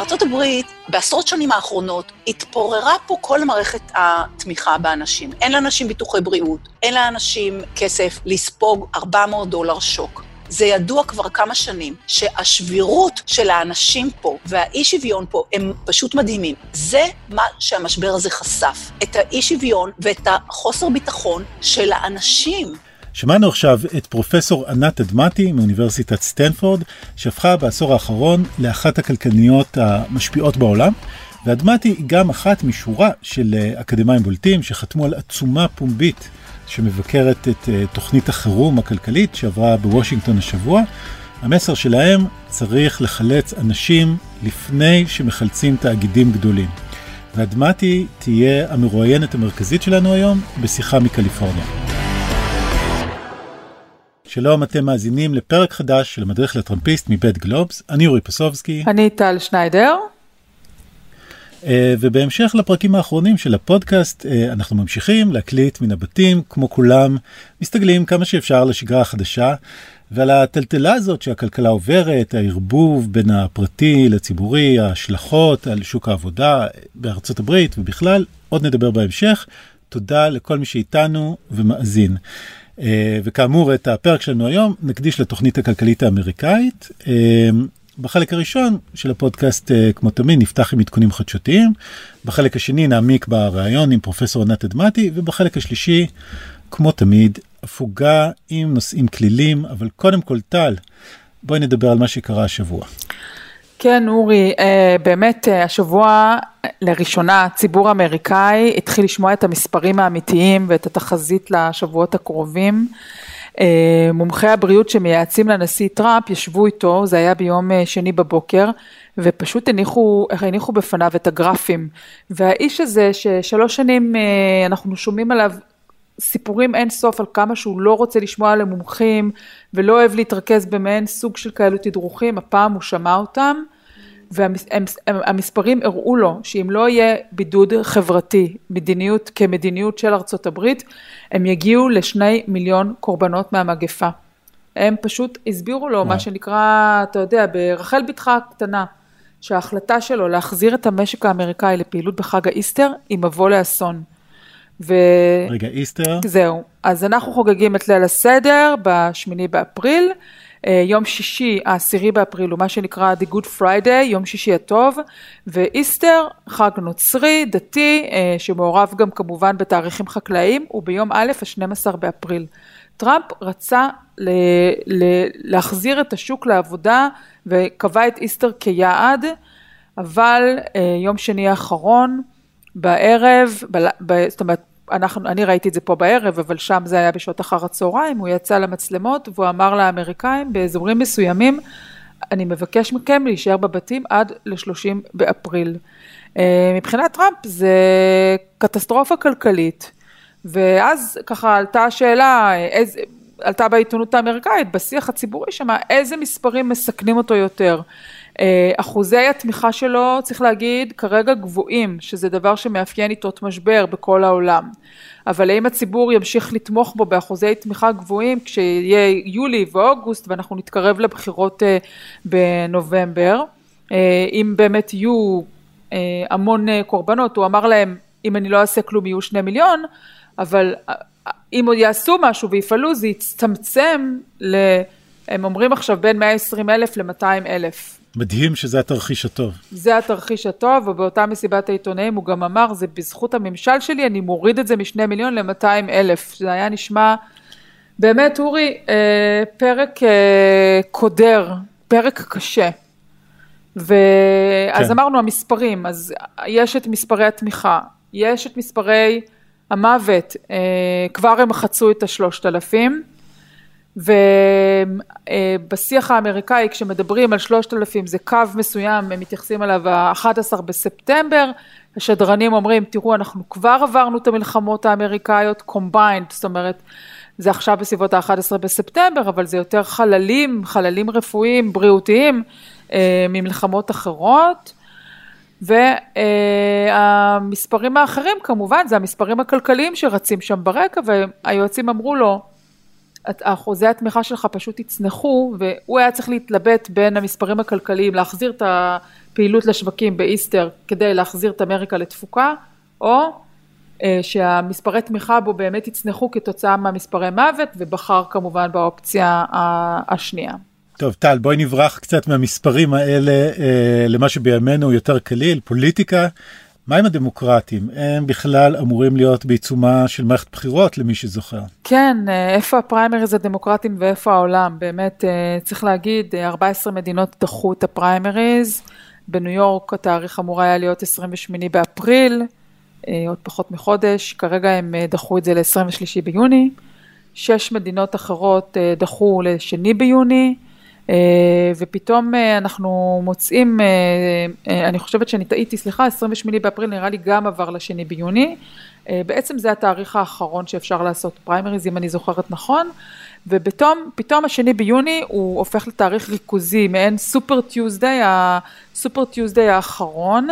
בארצות הברית, בעשרות שנים האחרונות, התפוררה פה כל מערכת התמיכה באנשים. אין לאנשים ביטוחי בריאות, אין לאנשים כסף לספוג $400 שוק. זה ידוע כבר כמה שנים, שהשבירות של האנשים פה והאי שוויון פה הם פשוט מדהימים. זה מה שהמשבר הזה חשף, את האי שוויון ואת החוסר ביטחון של האנשים. שמענו עכשיו את פרופסור ענת אדמתי מאוניברסיטת סטנפורד, שהפכה בעשור האחרון לאחת הכלכלניות המשפיעות בעולם, ואדמתי היא גם אחת משורה של אקדמיים בולטים שחתמו על עצומה פומבית שמבקרת את תוכנית החירום הכלכלית שעברה בוושינגטון השבוע. המסר שלהם: צריך לחלץ אנשים לפני שמחלצים תאגידים גדולים. ואדמתי תהיה המרואיינת המרכזית שלנו היום בשיחה מקליפורניה. שלום, אתם מאזינים לפרק חדש של המדריך לטראמפיסט מבית גלובס. אני אורי פסובסקי. אני טל שניידר. ובהמשך לפרקים האחרונים של הפודקאסט, אנחנו ממשיכים להקליט מן הבתים, כמו כולם, מסתגלים כמה שאפשר לשגרה החדשה, ועל הטלטלה הזאת שהכלכלה עוברת, הערבוב בין הפרטי לציבורי, ההשלכות על שוק העבודה בארצות הברית ובכלל, עוד נדבר בהמשך. תודה לכל מי שאיתנו ומאזין. וכאמור, את הפרק שלנו היום נקדיש לתוכנית הכלכלית האמריקאית. בחלק הראשון של הפודקאסט, כמו תמיד, נפתח עם עדכונים חדשותיים. בחלק השני נעמיק בראיון עם פרופסור ענת אדמתי, ובחלק השלישי, כמו תמיד, הפוגה עם נושאים כלילים, אבל קודם כל טל, בואי נדבר על מה שקרה השבוע. כן, אורי, באמת השבוע לראשונה הציבור האמריקאי התחיל לשמוע את המספרים האמיתיים ואת התחזית לשבועות הקרובים. מומחי הבריאות שמייעצים לנשיא טראמפ ישבו איתו, זה היה ביום שני בבוקר, ופשוט הניחו בפניו את הגרפים. והאיש הזה ששלוש שנים אנחנו שומעים עליו סיפורים אין סוף על כמה שהוא לא רוצה לשמוע על המומחים, ולא אוהב להתרכז במעין סוג של כאלו תדרוכים, הפעם הוא שמע אותם, והמספרים הראו לו שאם לא יהיה בידוד חברתי, כמדיניות של ארצות הברית, הם יגיעו ל2 מיליון קורבנות מהמגפה. הם פשוט הסבירו לו מה שנקרא, אתה יודע, ברחל בתך הקטנה, שההחלטה שלו להחזיר את המשק האמריקאי לפעילות בחג האיסטר, היא מבוא לאסון. רגע, איסטר? זהו. אז אנחנו חוגגים את ליל הסדר ב8 באפריל, יום שישי, 10 באפריל, הוא מה שנקרא The Good Friday, יום שישי הטוב, ואיסטר, חג נוצרי, דתי, שמעורב גם כמובן בתאריכים חקלאיים, וביום א', 12 באפריל. טראמפ רצה להחזיר את השוק לעבודה, וקבע את איסטר כיעד, אבל יום שני האחרון, בערב, זאת אומרת, אני ראיתי את זה פה בערב, אבל שם זה היה בשעות אחר הצהריים, הוא יצא למצלמות, והוא אמר לאמריקאים, באזורים מסוימים, אני מבקש מכם להישאר בבתים עד ל-30 באפריל. מבחינת טראמפ זה קטסטרופה כלכלית, ואז ככה עלתה השאלה, עלתה בעיתונות האמריקאית, בשיח הציבורי שמה, איזה מספרים מסכנים אותו יותר. אחוזי התמיכה שלו, צריך להגיד, כרגע גבוהים, שזה דבר שמאפיין איתות משבר בכל העולם. אבל אם הציבור ימשיך לתמוך בו באחוזי תמיכה גבוהים, כשיהיה יולי ואוגוסט, ואנחנו נתקרב לבחירות בנובמבר, אם באמת יהיו המון קורבנות, הוא אמר להם, אם אני לא אעשה כלום יהיו 2 מיליון, אבל אם עוד יעשו משהו ויפעלו, זה יצטמצם הם אומרים עכשיו בין 120,000 ל-200,000. מדהים שזה התרחיש הטוב. זה התרחיש הטוב, ובאותה מסיבת העיתונאים הוא גם אמר, זה בזכות הממשל שלי, אני מוריד את זה מ2 מיליון ל-200,000. זה היה נשמע, באמת אורי, פרק קודר, פרק קשה. ואז אמרנו המספרים, אז יש את מספרי התמיכה, יש את מספרי המוות, כבר הם חצו את 3,000, ובשיח האמריקאי כשמדברים על 3,000 זה קו מסוים, הם מתייחסים עליו ה-11 בספטמבר, השדרנים אומרים תראו אנחנו כבר עברנו את המלחמות האמריקאיות combined, זאת אומרת זה עכשיו בסביבות ה-11 בספטמבר, אבל זה יותר חללים רפואיים, בריאותיים, ממלחמות אחרות, והמספרים האחרים כמובן זה המספרים הכלכליים שרצים שם ברקע, והיועצים אמרו לו, אחוזי התמיכה שלך פשוט יצנחו, והוא היה צריך להתלבט בין המספרים הכלכליים, להחזיר את הפעילות לשווקים באיסטר, כדי להחזיר את אמריקה לתפוקה, או שהמספרי תמיכה בו באמת יצנחו כתוצאה מהמספרי מוות, ובחר כמובן באופציה השנייה. טוב, טל, בואי נברח קצת מהמספרים האלה למה שבימינו יותר קליל, פוליטיקה. מה עם הדמוקרטים? הם בכלל אמורים להיות בעיצומה של מערכת בחירות למי שזוכר. כן, איפה הפריימריז הדמוקרטים ואיפה העולם? באמת צריך להגיד, 14 מדינות דחו את הפריימריז, בניו יורק התאריך אמור היה להיות 28 באפריל, עוד פחות מחודש, כרגע הם דחו את זה ל-23 ביוני, 6 מדינות אחרות דחו ל2 ביוני, ופתאום אנחנו מוצאים, אני חושבת שאני טעיתי, 28 באפריל נראה לי גם עבר ל2 ביוני, בעצם זה התאריך האחרון שאפשר לעשות פריימריז, אם אני זוכרת נכון, ופתאום 2 ביוני הוא הופך לתאריך ריכוזי, מעין סופר טיוזדיי האחרון,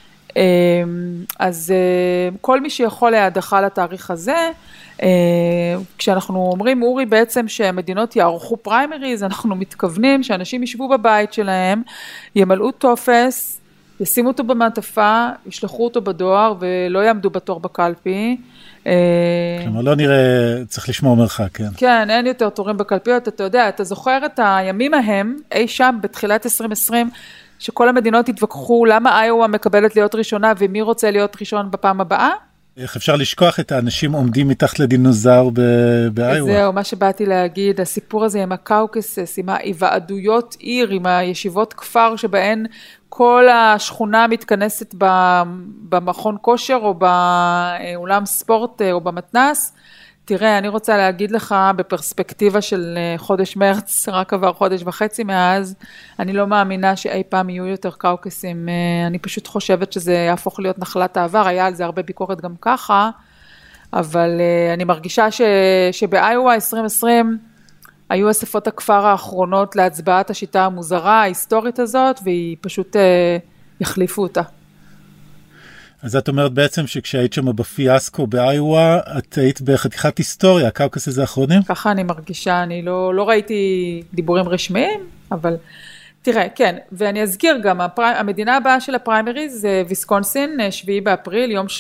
אז כל מי שיכול להדחה לתאריך הזה, כשאנחנו אומרים אורי בעצם שהמדינות יערכו פריימריז, אנחנו מתכוונים שאנשים ישבו בבית שלהם, ימלאו טופס, ישימו אותו במעטפה, ישלחו אותו בדואר ולא יעמדו בתור בקלפי. כלומר לא נראה, צריך לשמור מרחק, כן. כן, אין יותר תורים בקלפיות, אתה יודע, אתה זוכר את הימים ההם, אי שם בתחילת 2020, שכל המדינות התווכחו למה איואה מקבלת להיות ראשונה ומי רוצה להיות ראשון בפעם הבאה? איך אפשר לשכוח את האנשים עומדים מתחת לדינוזאור באיואה? זהו, מה שבאתי להגיד, הסיפור הזה עם הקאוקסס, עם ההיוועדויות עיר, עם הישיבות כפר שבהן כל השכונה מתכנסת במכון כושר או באולם ספורט או במתנס. תראה, אני רוצה להגיד לך בפרספקטיבה של חודש מרץ, רק עבר חודש וחצי מאז, אני לא מאמינה שאי פעם יהיו יותר קאוקסים, אני פשוט חושבת שזה יהפוך להיות נחלת העבר, היה על זה הרבה ביקורת גם ככה, אבל אני מרגישה שבאיואה 2020 היו אספות הכפר האחרונות להצבעת השיטה המוזרה, ההיסטורית הזאת, והיא פשוט יחליפו אותה. אז את אומרת בעצם שכשהיית שם בפיאסקו באיואה, את היית בחתיכת היסטוריה, הקאוקסס האחרונים? ככה אני מרגישה, אני לא ראיתי דיבורים רשמיים, אבל תראה, כן, ואני אזכיר גם, המדינה הבאה של הפריימריז זה ויסקונסין, 7 באפריל, יום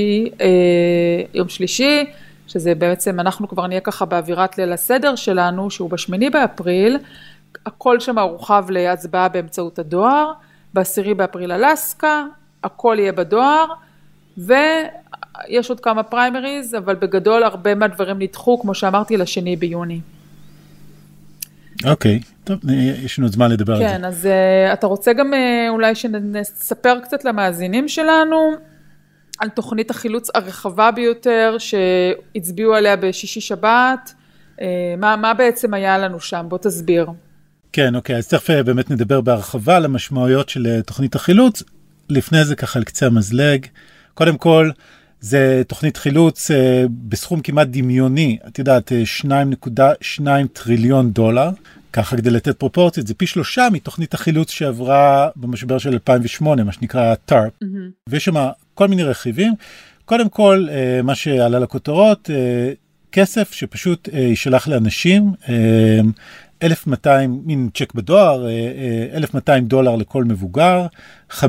שלישי, שזה בעצם, אנחנו כבר נהיה ככה באווירת ליל הסדר שלנו, שהוא ב8 באפריל, הכל שם מורחב להצבעה באמצעות הדואר, ב10 באפריל אלסקה, הכל יהיה בדואר, ויש עוד כמה פריימריז, אבל בגדול הרבה מהדברים נדחו, כמו שאמרתי, ל2 ביוני. אוקיי, טוב, יש לנו זמן לדבר על זה. כן, אז אתה רוצה גם אולי שנספר קצת למאזינים שלנו, על תוכנית החילוץ הרחבה ביותר, שהצביעו עליה בשישי שבת, מה בעצם היה לנו שם? בוא תסביר. כן, אוקיי, אז תכף באמת נדבר בהרחבה על המשמעויות של תוכנית החילוץ, לפני זה ככה על קצה המזלג, קודם כל, זה תוכנית חילוץ בסכום כמעט דמיוני, את יודעת, 2.2 טריליון דולר, ככה כדי לתת פרופורציות, זה פי 3 מתוכנית החילוץ שעברה במשבר של 2008, מה שנקרא TARP, ויש שם כל מיני רכיבים, קודם כל, מה שעלה לכותרות, כסף שפשוט ישלח לאנשים, 1,200, מין צ'ק בדואר, $1,200 לכל מבוגר, $500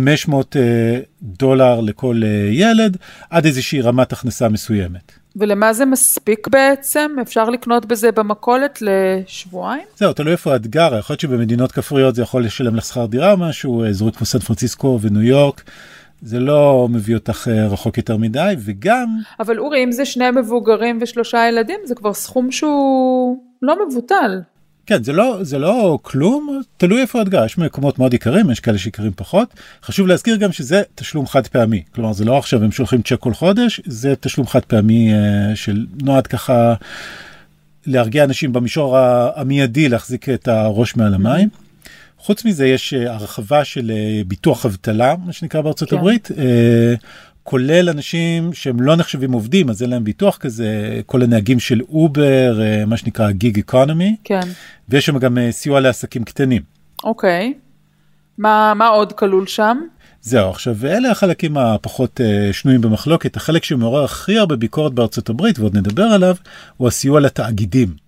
לכל ילד, עד איזושהי רמת הכנסה מסוימת. ולמה זה מספיק בעצם? אפשר לקנות בזה במכולת לשבועיים? זהו, תלוי איפה את גרה, יכול להיות שבמדינות כפריות זה יכול לשלם לשכר דירה משהו, אזורים כמו סן פרנסיסקו וניו יורק, זה לא מביא אותך רחוק יותר מדי, וגם... אבל אורי, אם זה 2 מבוגרים ו3 ילדים, זה כבר סכום שהוא לא מבוטל. כן, זה לא כלום, תלוי איפה את גרה, יש מקומות מאוד יקרים, יש כאלה שיקרים פחות, חשוב להזכיר גם שזה תשלום חד פעמי, כלומר זה לא עכשיו הם שולחים צ'ק כל חודש, זה תשלום חד פעמי של נועד ככה להרגיע אנשים במישור המיידי להחזיק את הראש מעל המים, חוץ מזה יש הרחבה של ביטוח אבטלה, מה שנקרא בארצות הברית, כולל אנשים שהם לא נחשבים עובדים, אז אין להם ביטוח כזה, כל הנהגים של אובר, מה שנקרא גיג אקונומי, כן. ויש שם גם סיוע לעסקים קטנים. אוקיי. מה עוד כלול שם? זהו, עכשיו, אלה החלקים הפחות שנויים במחלוקת. החלק שמעורר הכי הרבה ביקורת בארצות הברית, ועוד נדבר עליו, הוא הסיוע לתאגידים.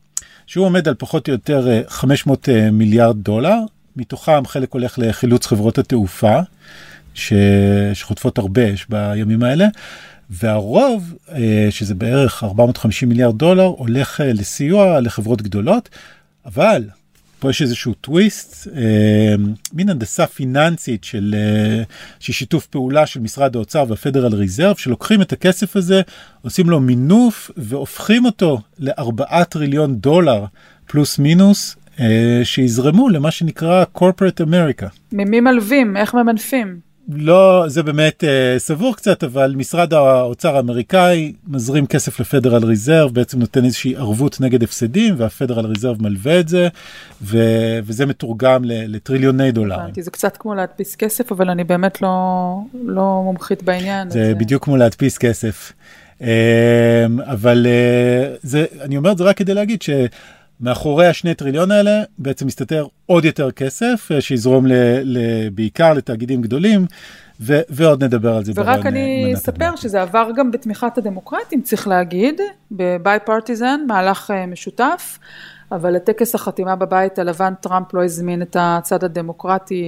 שהוא עומד על פחות או יותר 500 מיליארד דולר, מתוכם חלק הולך לחילוץ חברות התעופה, שחוטפות הרבה אש בימים האלה, והרוב, שזה בערך 450 מיליארד דולר, הולך לסיוע לחברות גדולות, אבל פה יש איזשהו טוויסט, מין הנדסה פיננסית של שיתוף פעולה של משרד האוצר והפדרל ריזרב, שלוקחים את הכסף הזה, עושים לו מינוף, והופכים אותו ל4 טריליון דולר, פלוס מינוס, שיזרמו למה שנקרא Corporate America. ממי מלווים? איך ממנפים? לא, זה באמת סבור קצת, אבל משרד האוצר האמריקאי מזרים כסף לפדרל ריזרב, בעצם נותן איזושהי ערבות נגד הפסדים, והפדרל ריזרב מלווה את זה, וזה מתורגם לטריליוני דולרים. זה קצת כמו להדפיס כסף, אבל אני באמת לא מומחית בעניין. זה בדיוק כמו להדפיס כסף. אבל אני אומר את זה רק כדי להגיד מאחורי ה2 טריליון האלה בעצם מסתתר עוד יותר כסף שיזרום בעיקר לתאגידים גדולים, ועוד נדבר על זה. ורק אני אספר שזה עבר גם בתמיכת הדמוקרטים, צריך להגיד, בביי-פרטיזן, מהלך משותף, אבל לטקס החתימה בבית הלבן טראמפ לא הזמין את הצד הדמוקרטי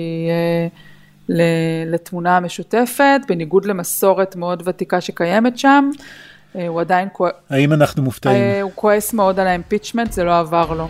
לתמונה המשותפת, בניגוד למסורת מאוד ותיקה שקיימת שם. הוא עדיין האם אנחנו מופתעים? הוא כועס מאוד על האימפיצ'מנט, זה לא עבר לו.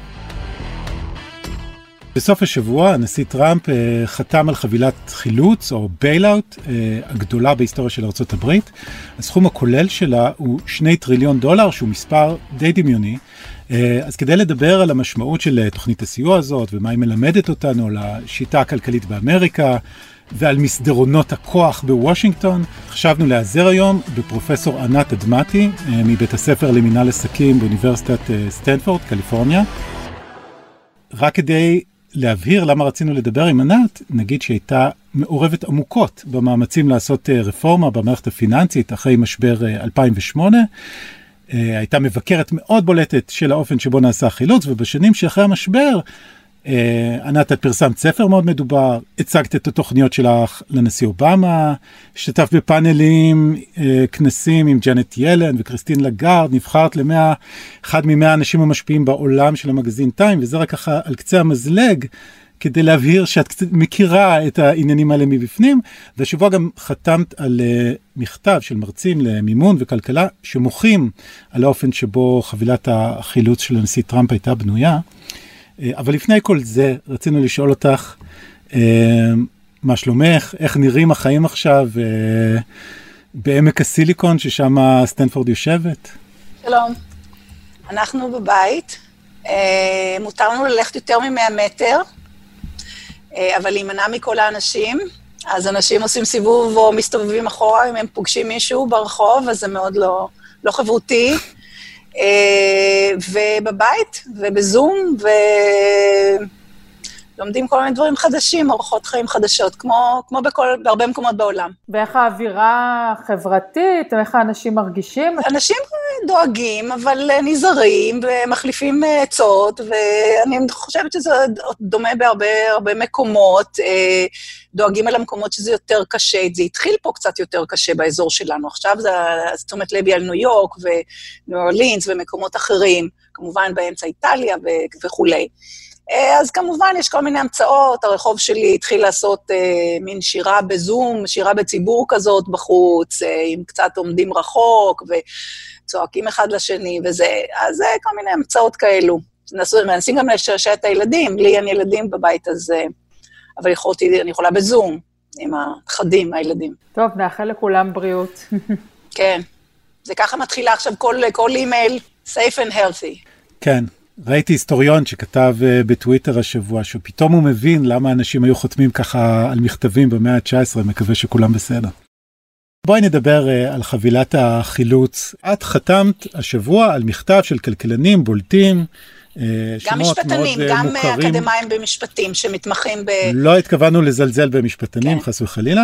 בסוף השבוע הנשיא טראמפ חתם על חבילת חילוץ או בייל-אוט הגדולה בהיסטוריה של ארצות הברית. הסכום הכולל שלה הוא 2 טריליון דולר, שהוא מספר די דמיוני. אז כדי לדבר על המשמעות של תוכנית הסיוע הזאת ומה היא מלמדת אותנו על השיטה הכלכלית באמריקה, ועל מסדרונות הכוח בוושינגטון, חשבנו להיעזר היום בפרופסור ענת אדמתי, מבית הספר למינהל עסקים באוניברסיטת סטנפורד, קליפורניה. רק כדי להבהיר למה רצינו לדבר עם ענת, נגיד שהייתה מעורבת עמוקות במאמצים לעשות רפורמה במערכת הפיננסית אחרי משבר 2008, הייתה מבקרת מאוד בולטת של האופן שבו נעשה חילוץ, ובשנים שאחרי המשבר, ענת, את פרסמת ספר מאוד מדובר, הצגת את התוכניות שלך לנשיא אובמה, השתתפת בפאנלים, כנסים עם ג'נט ילן וקריסטין לגארד, נבחרת אחד מ-100 האנשים המשפיעים בעולם של המגזין טיים, וזה רק ככה על קצה המזלג, כדי להבהיר שאת קצת מכירה את העניינים האלה מבפנים, והשבוע גם חתמת על מכתב של מרצים למימון וכלכלה, שמוחים על האופן שבו חבילת החילוץ של הנשיא טראמפ הייתה בנויה. אבל לפני כל זה, רצינו לשאול אותך, מה שלומך, איך נראים החיים עכשיו בעמק הסיליקון, ששם סטנפורד יושבת? שלום, אנחנו בבית, מותר לנו ללכת יותר מ100 מטר, אבל להימנע מכל האנשים, אז אנשים עושים סיבוב או מסתובבים אחורה, אם הם פוגשים מישהו ברחוב, אז זה מאוד לא חברותי, ובבית, ובזום, ולומדים כל מיני דברים חדשים, אורחות חיים חדשות, כמו בהרבה מקומות בעולם. ואיך האווירה החברתית, ואיך האנשים מרגישים? אנשים דואגים, אבל נזהרים, ומחליפים עצות, ואני חושבת שזה דומה בהרבה מקומות, דואגים על המקומות שזה יותר קשה, זה התחיל פה קצת יותר קשה באזור שלנו, עכשיו זאת אומרת לבי על ניו יורק, וניו אורלינס, ומקומות אחרים, כמובן באמצע איטליה וכולי. אז כמובן יש כל מיני המצאות, הרחוב שלי התחיל לעשות מין שירה בזום, שירה בציבור כזאת בחוץ, עם קצת עומדים רחוק, וצועקים אחד לשני, וזה, אז כל מיני המצאות כאלו. מנסים גם לשרשע את הילדים, לי אין ילדים בבית הזה, אבל אני יכולה בזום, עם החדים, הילדים. טוב, נאחל לכולם בריאות. כן, זה ככה מתחילה עכשיו כל אימייל, safe and healthy. כן. ראיתי היסטוריון שכתב בטוויטר השבוע, שפתאום הוא מבין למה אנשים היו חותמים ככה על מכתבים במאה ה-19, מקווה שכולם בסדר. בואי נדבר על חבילת החילוץ. את חתמת השבוע על מכתב של כלכלנים בולטים, גם משפטנים, גם אקדמיים במשפטים שמתמחים לא התכוונו לזלזל במשפטנים, חס וחלילה.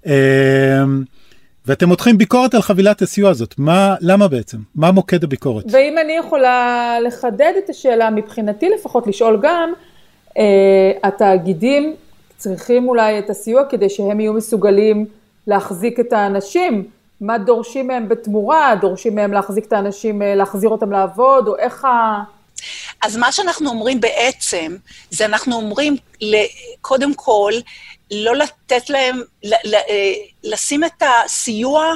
ואתם מותחים ביקורת על חבילת הסיוע הזאת. למה בעצם? מה מוקד הביקורת? ואם אני יכולה לחדד את השאלה, מבחינתי לפחות לשאול גם, התאגידים צריכים אולי את הסיוע כדי שהם יהיו מסוגלים להחזיק את האנשים. מה דורשים מהם בתמורה? דורשים מהם להחזיק את האנשים, להחזיר אותם לעבוד, או איך אז מה שאנחנו אומרים בעצם, זה אנחנו אומרים, קודם כל, לא לתת להם, לשים את הסיוע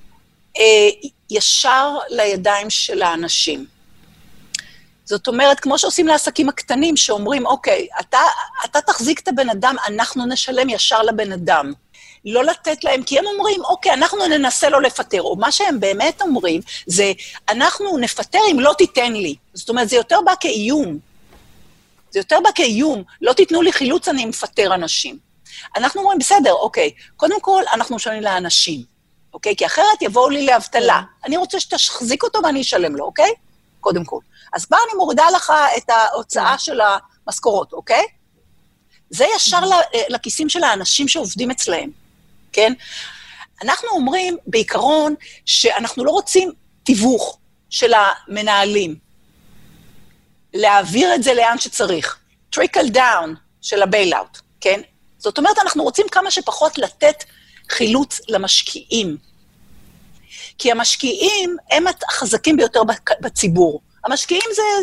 ישר לידיים של האנשים. זאת אומרת, כמו שעושים לעסקים הקטנים, שאומרים, אוקיי, אתה תחזיק את הבן אדם, אנחנו נשלם ישר לבן אדם. לא לתת להם, כי הם אומרים, אוקיי, אנחנו ננסה לא לפטר, או מה שהם באמת אומרים, זה, אנחנו נפטר אם לא תיתן לי. זאת אומרת, זה יותר בא כאיום. זה יותר בא כאיום, לא תיתנו לי חילוץ, אני מפטר אנשים. אנחנו אומרים, בסדר, אוקיי, קודם כל, אנחנו משלמים לאנשים, אוקיי? כי אחרת יבואו לי לאבטלה. אני רוצה שתחזיק אותו ואני אשלם לו, אוקיי? קודם כל. אז באה אני מורידה לך את ההוצאה של המשכורות, אוקיי? זה ישר לכיסים של האנשים שעובדים אצלהם, כן? אנחנו אומרים בעיקרון שאנחנו לא רוצים תיווך של המנהלים, להעביר את זה לאן שצריך, trickle down של ה-bailout, כן? זאת אומרת, אנחנו רוצים כמה שפחות לתת חילוץ למשקיעים, כי המשקיעים הם החזקים ביותר בציבור. המשקיעים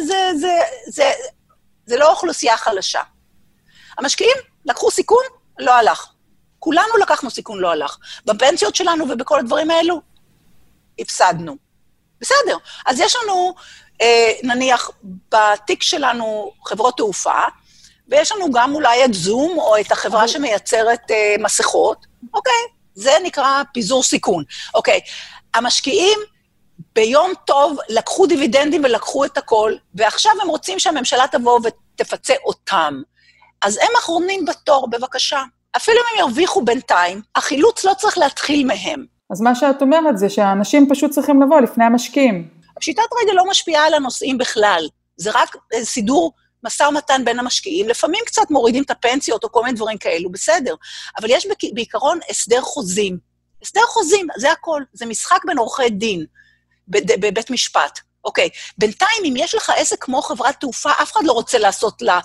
זה לא אוכלוסייה חלשה. המשקיעים לקחו סיכון, לא הלך. כולנו לקחנו סיכון, לא הלך. בפנסיות שלנו ובכל הדברים האלו, הפסדנו. בסדר. אז יש לנו, נניח, בתיק שלנו חברות תעופה, ויש לנו גם אולי את זום, או את החברה שמייצרת מסכות. אוקיי, זה נקרא פיזור סיכון. אוקיי, המשקיעים ביום טוב לקחו דיבידנדים ולקחו את הכל, ועכשיו הם רוצים שהממשלה תבוא ותפצה אותם. אז הם אחרונים בתור, בבקשה. אפילו אם הם ירוויחו בינתיים, החילוץ לא צריך להתחיל מהם. אז מה שאת אומרת זה שהאנשים פשוט צריכים לבוא לפני המשקיעים. הפשיטת רגל לא משפיעה על הנושאים בכלל. זה רק סידור משא ומתן בין המשקיעים. לפעמים קצת מורידים את הפנסיות או כל מיני דברים כאלו, בסדר. אבל יש בעיקרון הסדר חוזים. הסדר חוזים, זה הכל. זה משחק בין עורכי דין בבית משפט. אוקיי. בינתיים, אם יש לך עסק כמו חברת תעופה, אף אחד לא רוצה לעשות לה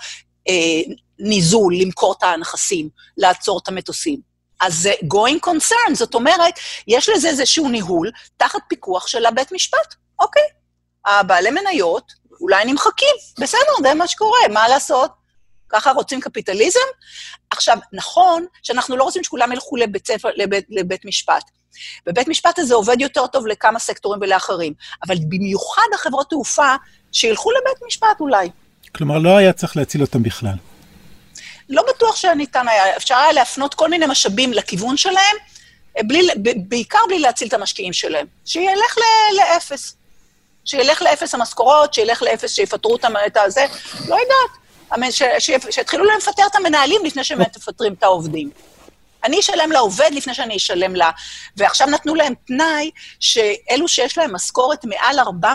ניזול, למכור את הנכסים, לעצור את המטוסים. אז זה going concern, זאת אומרת, יש לזה איזשהו ניהול תחת פיקוח של הבית משפט. אוקיי. הבעלי מניות אולי נמחקים, בסדר, זה מה שקורה, מה לעשות? ככה רוצים קפיטליזם? עכשיו, נכון שאנחנו לא רוצים שכולם ילכו לבית משפט. בבית משפט הזה עובד יותר טוב לכמה סקטורים ולאחרים, אבל במיוחד החברות תעופה שילכו לבית משפט אולי. כלומר, לא היה צריך להציל אותם בכלל. לא בטוח שניתן היה, אפשר היה להפנות כל מיני משאבים לכיוון שלהם, בעיקר בלי להציל את המשקיעים שלהם, שילך לאפס. שילך לאפס המשכורות, שילך לאפס שיפטרו אותם את הזה, לא יודעת, שיתחילו להם לפטר את המנהלים לפני שהם תפטרים את העובדים. אני אשלם לעובד לפני שאני אשלם לה, ועכשיו נתנו להם תנאי שאלו שיש להם משכורת מעל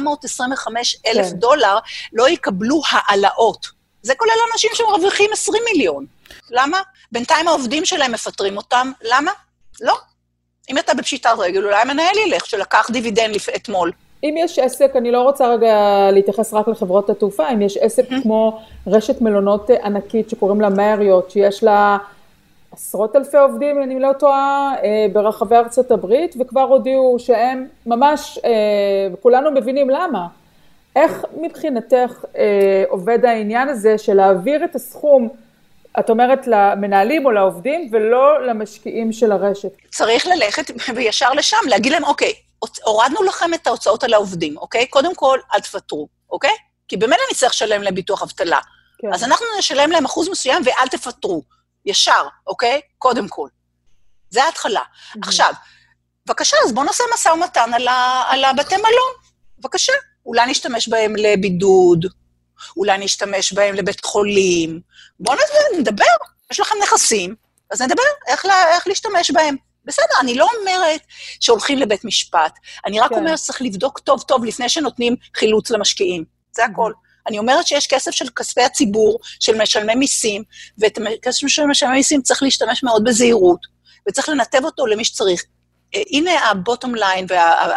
425,000 דולר, לא יקבלו העלאות. זה כולל אנשים שמרוויחים 20 מיליון. למה? בינתיים העובדים שלהם מפטרים אותם, למה? לא. אם אתה בפשיטת רגל, אולי המנהל ילך שלקח דיבידנד אתמול. אם יש עסק, אני לא רוצה רגע להתייחס רק לחברות התעופה, אם יש עסק כמו רשת מלונות ענקית שקוראים לה מריוט, שיש לה עשרות אלפי עובדים, אני לא טועה, ברחבי ארצות הברית, וכבר הודיעו שהם ממש, כולנו מבינים למה. איך מבחינתך עובד העניין הזה של להעביר את הסכום, את אומרת למנהלים או לעובדים, ולא למשקיעים של הרשת? צריך ללכת וישר לשם, להגיד להם, אוקיי, הורדנו לכם את ההוצאות על העובדים, אוקיי? קודם כל, אל תפטרו, אוקיי? כי באמת אני צריך לשלם להם ביטוח אבטלה. כן. אז אנחנו נשלם להם אחוז מסוים ואל תפטרו, ישר, אוקיי? קודם כל. זה ההתחלה. עכשיו, בבקשה, אז בואו נעשה משא ומתן על הבתי מלון. בבקשה. אולי נשתמש בהם לבידוד, אולי נשתמש בהם לבית חולים. בואו נדבר, יש לכם נכסים, אז נדבר איך להשתמש בהם. בסדר, אני לא אומרת שהולכים לבית משפט, אני רק אומרת שצריך לבדוק טוב טוב לפני שנותנים חילוץ למשקיעים. זה הכל. אני אומרת שיש כסף של כספי הציבור, של משלמי מיסים, ואת הכסף של משלמי מיסים צריך להשתמש מאוד בזהירות, וצריך לנתב אותו למי שצריך. הנה הבוטום ליין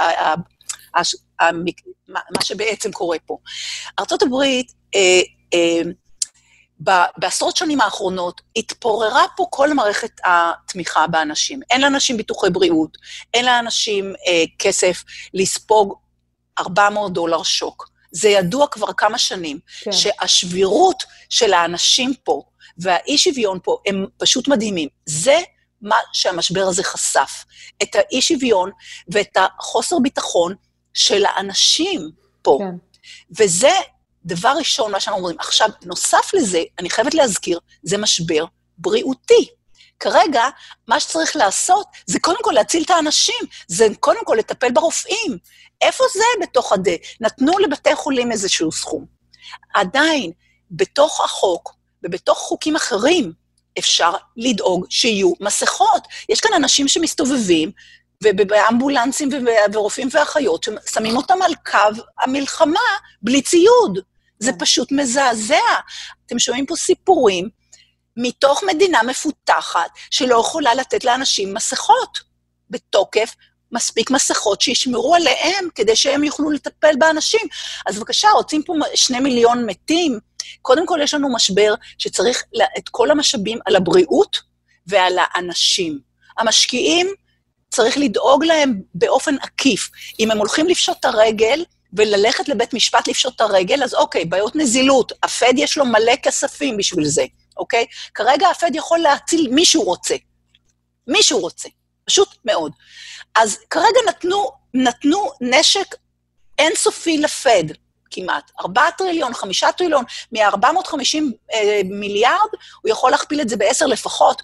מה שבעצם קורה פה. ארצות הברית, בעשרות שנים האחרונות, התפוררה פה כל מערכת התמיכה באנשים. אין לאנשים ביטוחי בריאות, אין לאנשים כסף לספוג $400 שוק. זה ידוע כבר כמה שנים, כן. שהשבירות של האנשים פה, והאי שוויון פה, הם פשוט מדהימים. זה מה שהמשבר הזה חשף, את האי שוויון ואת החוסר ביטחון של האנשים פה. כן. וזה דבר ראשון, מה שאנחנו אומרים. עכשיו, נוסף לזה, אני חייבת להזכיר, זה משבר בריאותי. כרגע, מה שצריך לעשות, זה קודם כל להציל את האנשים, זה קודם כל לטפל ברופאים. איפה זה בתוך נתנו לבתי חולים איזשהו סכום. עדיין, בתוך החוק, ובתוך חוקים אחרים, אפשר לדאוג שיהיו מסכות. יש כאן אנשים שמסתובבים, ובאמבולנסים ורופאים ואחיות, ששמים אותם על קו המלחמה, בלי ציוד. זה פשוט מזעזע. אתם שומעים פה סיפורים, מתוך מדינה מפותחת, שלא יכולה לתת לאנשים מסכות, בתוקף, מספיק מסכות שישמרו עליהם, כדי שהם יוכלו לטפל באנשים. אז בבקשה, רוצים פה 2 מיליון מתים, קודם כל יש לנו משבר שצריך את כל המשאבים על הבריאות ועל האנשים. המשקיעים צריך לדאוג להם באופן עקיף. אם הם הולכים לפשוט את הרגל וללכת לבית משפט לפשוט את הרגל, אז אוקיי, בעיות נזילות, הפד יש לו מלא כספים בשביל זה, אוקיי? כרגע הפד יכול להציל מי שהוא רוצה. מי שהוא רוצה, פשוט מאוד. אז כרגע נתנו נשק אינסופי לפד, כמעט, 4 טריליון, 5 טריליון, מ-450 מיליארד, הוא יכול להכפיל את זה ב10 לפחות.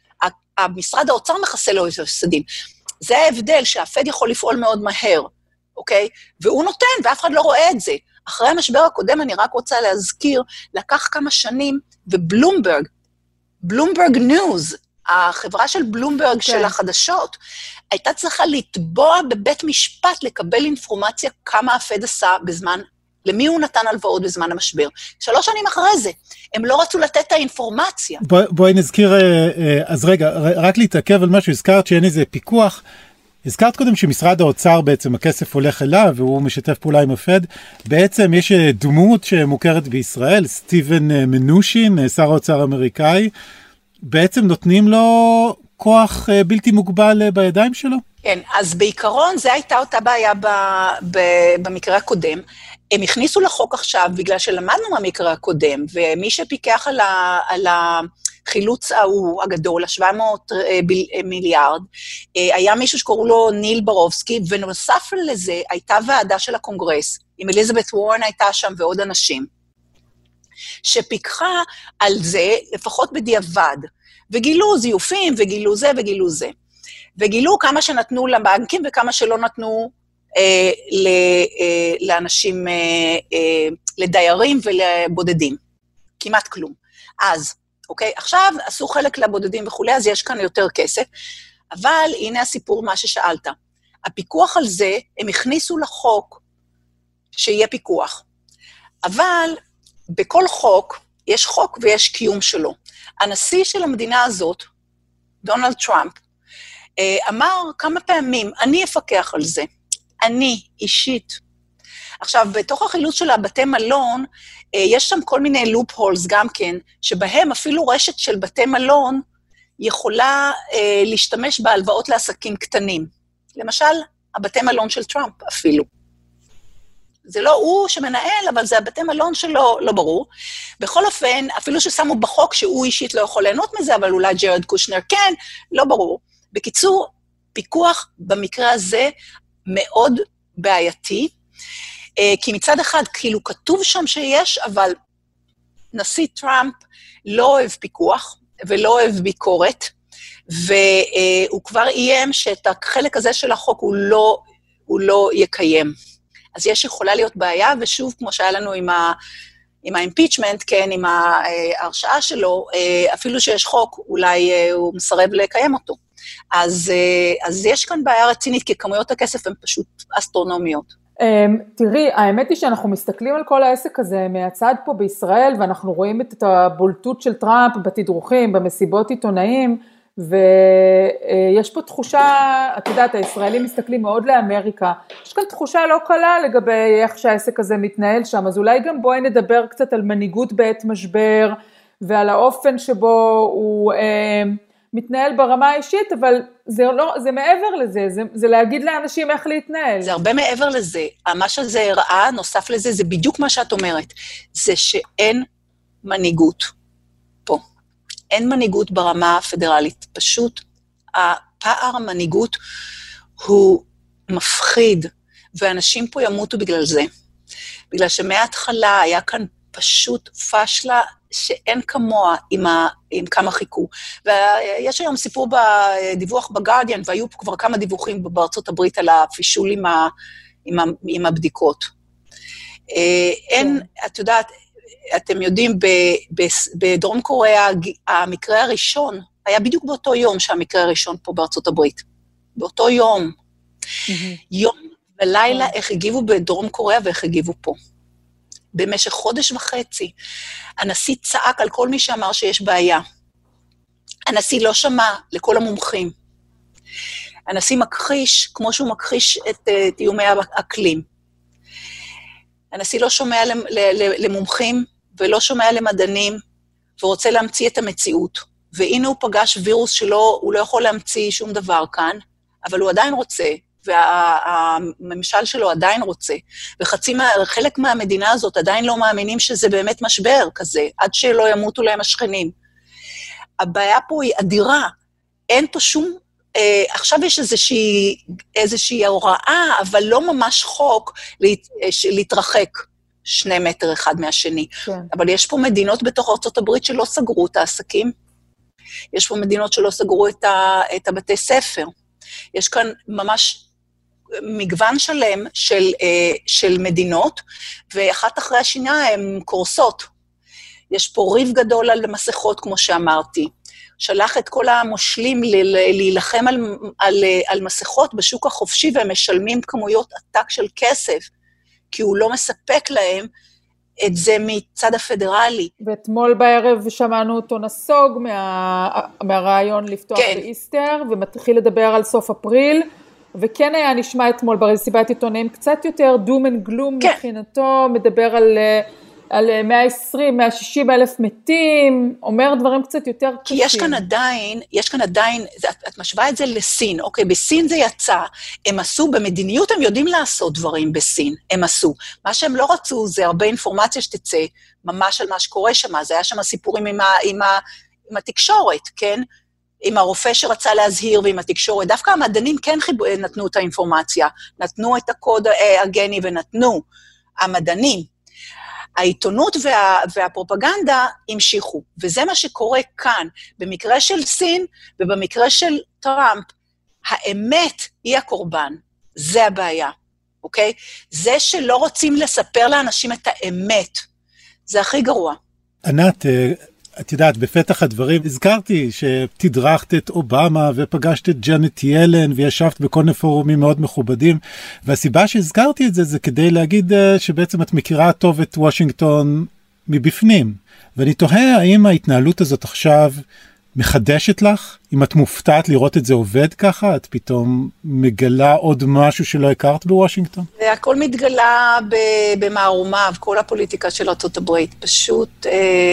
המשרד האוצר מכסה לו איזה סדים. זה ההבדל שהפד יכול לפעול מאוד מהר, אוקיי? והוא נותן, ואף אחד לא רואה את זה. אחרי המשבר הקודם, אני רק רוצה להזכיר, לקח כמה שנים, ובלומברג, בלומברג ניוז, החברה של בלומברג כן. של החדשות, הייתה צריכה לתבוע בבית משפט, לקבל אינפורמציה כמה הפד עשה בזמן למי הוא נתן הלוואות בזמן המשבר. 3 שנים אחרי זה, הם לא רצו לתת את האינפורמציה. בואי נזכיר, אז רגע, רק להתעכב על משהו, הזכרת שאין איזה פיקוח, הזכרת קודם שמשרד האוצר בעצם, הכסף הולך אליו, והוא משתף פעולה עם הפד, בעצם יש דמות שמוכרת בישראל, סטיבן מנושין, שר האוצר האמריקאי, בעצם נותנים לו כוח בלתי מוגבל בידיים שלו? כן, אז בעיקרון זה הייתה אותה בעיה במקרה הקודם, הם הכניסו לחוק עכשיו, בגלל שלמדנו מהמקרה הקודם, ומי שפיקח על החילוץ הגדול, 700 מיליארד, היה מישהו שקוראו לו ניל ברובסקי, ונוסף לזה הייתה ועדה של הקונגרס, עם אליזבת וורן הייתה שם ועוד אנשים, שפיקחה על זה לפחות בדיעבד, וגילו זיופים, וגילו זה וגילו זה. וגילו כמה שנתנו לבנקים וכמה שלא נתנו לאנשים, לדיירים ולבודדים. כמעט כלום. אז, אוקיי, עכשיו עשו חלק לבודדים וכו', אז יש כאן יותר כסף, אבל הנה הסיפור מה ששאלת. הפיקוח על זה, הם הכניסו לחוק שיהיה פיקוח. אבל בכל חוק, יש חוק ויש קיום שלו. הנשיא של המדינה הזאת, דונלד טראמפ, אמר כמה פעמים, אני אפקח על זה. אני, אישית. עכשיו, בתוך החילוץ של הבתי מלון, יש שם כל מיני לופ הולס גם כן, שבהם אפילו רשת של בתי מלון יכולה להשתמש בהלוואות לעסקים קטנים. למשל, הבתי מלון של טראמפ אפילו. זה לא הוא שמנהל, אבל זה הבתי מלון שלו, לא ברור. בכל אופן, אפילו ששמו בחוק שהוא אישית לא יכול ליהנות מזה, אבל אולי ג'רד קושנר כן, לא ברור. בקיצור, פיקוח במקרה הזה מאוד בעייתי, כי מצד אחד כאילו כתוב שם שיש, אבל נשיא טראמפ לא אוהב פיקוח ולא אוהב ביקורת, והוא כבר איים שאת החלק הזה של החוק הוא לא יקיים. אז יכולה להיות בעיה, ושוב, כמו שהיה לנו עם האימפיצ'מנט, כן, עם ההרשעה שלו, אפילו שיש חוק, אולי הוא מסרב לקיים אותו. אז יש כאן בעיה רצינית, כי כמויות הכסף הן פשוט אסטרונומיות. תראי, האמת היא שאנחנו מסתכלים על כל העסק הזה מהצד פה בישראל, ואנחנו רואים את הבולטות של טראמפ בתדרוכים, במסיבות עיתונאים, ויש פה תחושה, את יודעת, הישראלים מסתכלים מאוד לאמריקה, יש כאן תחושה לא קלה לגבי איך שהעסק הזה מתנהל שם, אז אולי גם בואי נדבר קצת על מנהיגות בעת משבר, ועל האופן שבו הוא מתנהל ברמה האישית, אבל זה מעבר לזה, זה להגיד לאנשים איך להתנהל. זה הרבה מעבר לזה. מה שזה הראה, נוסף לזה, זה בדיוק מה שאת אומרת. זה שאין מנהיגות פה. אין מנהיגות ברמה הפדרלית. פשוט הפער המנהיגות הוא מפחיד, ואנשים פה ימותו בגלל זה. בגלל שמההתחלה היה כאן פשוט פשלה שאין כמוה עם כמה חיכו. ויש היום סיפור בדיווח בגרדיאן, והיו פה כבר כמה דיווחים בארצות הברית על הפישול עם הבדיקות. אין, את יודעת, אתם יודעים, בדרום קוריאה, המקרה הראשון, היה בדיוק באותו יום שהמקרה הראשון פה בארצות הברית. באותו יום. יום ולילה, איך הגיבו בדרום קוריאה ואיך הגיבו פה. במשך חודש וחצי, הנשיא צעק על כל מי שאמר שיש בעיה. הנשיא לא שמע לכל המומחים. הנשיא מכחיש, כמו שהוא מכחיש את איומי האקלים. הנשיא לא שומע למומחים ולא שומע למדענים, ורוצה להמציא את המציאות. והנה הוא פגש וירוס שלו, הוא לא יכול להמציא שום דבר כאן, אבל הוא עדיין רוצה, והממשל שלו עדיין רוצה, וחלק מהמדינה הזאת עדיין לא מאמינים שזה באמת משבר כזה, עד שלא ימותו להם השכנים. הבעיה פה היא אדירה, אין פה שום, עכשיו יש איזושהי הוראה, אבל לא ממש חוק להתרחק 2 מטר אחד מהשני. כן. אבל יש פה מדינות בתוך ארצות הברית שלא סגרו את העסקים, יש פה מדינות שלא סגרו את הבתי ספר, יש כאן ממש מגוון שלם של מדינות, ואחת אחרי השנייה הן קורסות. יש פה ריב גדול על מסכות, כמו שאמרתי. שלח את כל המושלים להילחם על מסכות בשוק החופשי, והם משלמים כמויות עתק של כסף, כי הוא לא מספק להם את זה מצד הפדרלי. ואתמול בערב שמענו אותו נסוג מהרעיון לפתוח באיסטר, ומתחיל לדבר על סוף אפריל, וכן היה נשמע אתמול ברסיבת עיתונאים קצת יותר דום אנד גלום מבחינתו, מדבר על 120, 160 אלף מתים, אומר דברים קצת יותר קשים. כי יש כאן עדיין, את משווה את זה לסין, אוקיי, בסין זה יצא, הם עשו, במדיניות הם יודעים לעשות דברים בסין, הם עשו. מה שהם לא רצו זה הרבה אינפורמציה שתצא, ממש על מה שקורה שם, זה היה שם סיפורים עם התקשורת, כן? עם הרופא שרצה להזהיר ועם התקשורת, דווקא המדענים כן נתנו את האינפורמציה, נתנו את הקוד הגני ונתנו המדענים, העיתונות והפרופגנדה המשיכו, וזה מה שקורה כאן, במקרה של סין ובמקרה של טראמפ, האמת היא הקורבן, זה הבעיה, אוקיי? זה שלא רוצים לספר לאנשים את האמת, זה הכי גרוע. ענת, את יודעת, בפתח הדברים, הזכרתי שתדרכת את אובמה ופגשת את ג'נט ילן וישבת בכל מיני פורומים מאוד מכובדים, והסיבה שהזכרתי את זה זה כדי להגיד שבעצם את מכירה טוב את וושינגטון מבפנים, ואני תוהה האם ההתנהלות הזאת עכשיו מחדשת לך, אם את מופתעת לראות את זה עובד ככה, את פתאום מגלה עוד משהו שלא הכרת בוושינגטון? הכל מתגלה במערומיו, כל הפוליטיקה של ארצות הברית, פשוט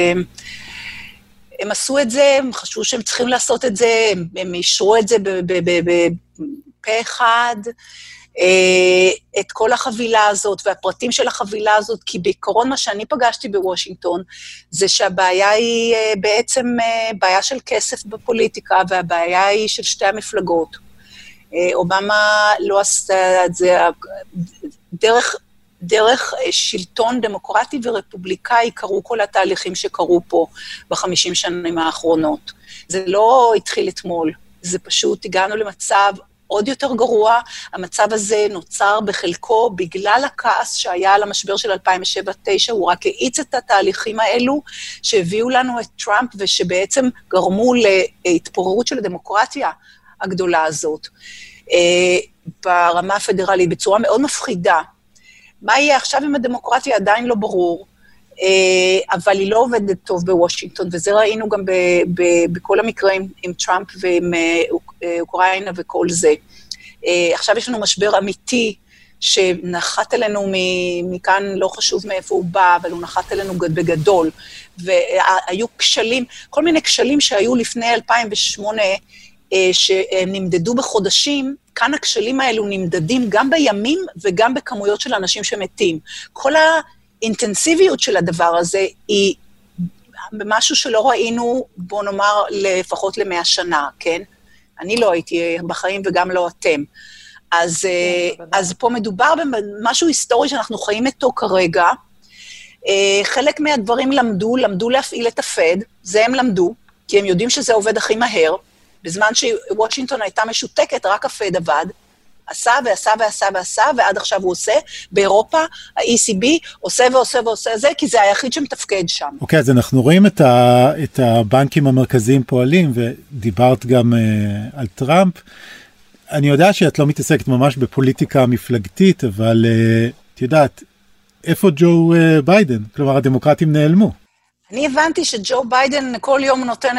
הם עשו את זה, הם חשבו שהם צריכים לעשות את זה, הם אישרו את זה בפה אחד, את כל החבילה הזאת והפרטים של החבילה הזאת, כי בעיקרון מה שאני פגשתי בוושינגטון, זה שהבעיה היא בעצם בעיה של כסף בפוליטיקה, והבעיה היא של שתי המפלגות. אובמה לא עשה את זה, דרך שלטון דמוקרטי ורפובליקאי קרו כל התהליכים שקרו פה ב50 שנים האחרונות. זה לא התחיל אתמול, זה פשוט הגענו למצב עוד יותר גרוע. המצב הזה נוצר בחלקו בגלל הכעס שהיה על המשבר של 2007-2009, הוא רק האיץ את התהליכים האלו שהביאו לנו את טראמפ ושבעצם גרמו להתפוררות של הדמוקרטיה הגדולה הזאת. ברמה הפדרלית בצורה מאוד מפחידה. מה יהיה עכשיו עם הדמוקרטיה עדיין לא ברור, אבל היא לא עובדת טוב בוושינגטון, וזה ראינו גם בכל המקרים עם טראמפ ועם אוקראינה וכל זה. עכשיו יש לנו משבר אמיתי שנחת אלינו מכאן, לא חשוב מאיפה הוא בא, אבל הוא נחת אלינו בגדול, והיו כשלים, כל מיני כשלים שהיו לפני 2008, שנמדדו בחודשים, כאן הכשלים האלו נמדדים גם בימים וגם בכמויות של אנשים שמתים. כל האינטנסיביות של הדבר הזה היא משהו שלא ראינו, בוא נאמר, לפחות ל100 שנה, כן? אני לא הייתי בחיים וגם לא אתם. אז פה מדובר במשהו היסטורי שאנחנו חיים איתו כרגע. חלק מהדברים למדו להפעיל את הפד, זה הם למדו, כי הם יודעים שזה עובד הכי מהר. בזמן שוושינגטון הייתה משותקת, רק הפד עבד, עשה ועשה ועשה ועשה, ועד עכשיו הוא עושה. באירופה, ה-ECB עושה ועושה ועושה זה, כי זה היחיד שמתפקד שם. אוקיי, אז אנחנו רואים את הבנקים המרכזיים פועלים, ודיברת גם על טראמפ. אני יודע שאת לא מתעסקת ממש בפוליטיקה מפלגתית, אבל את יודעת, איפה ג'ו ביידן? כלומר, הדמוקרטים נעלמו. אני הבנתי שג'ו ביידן כל יום נותן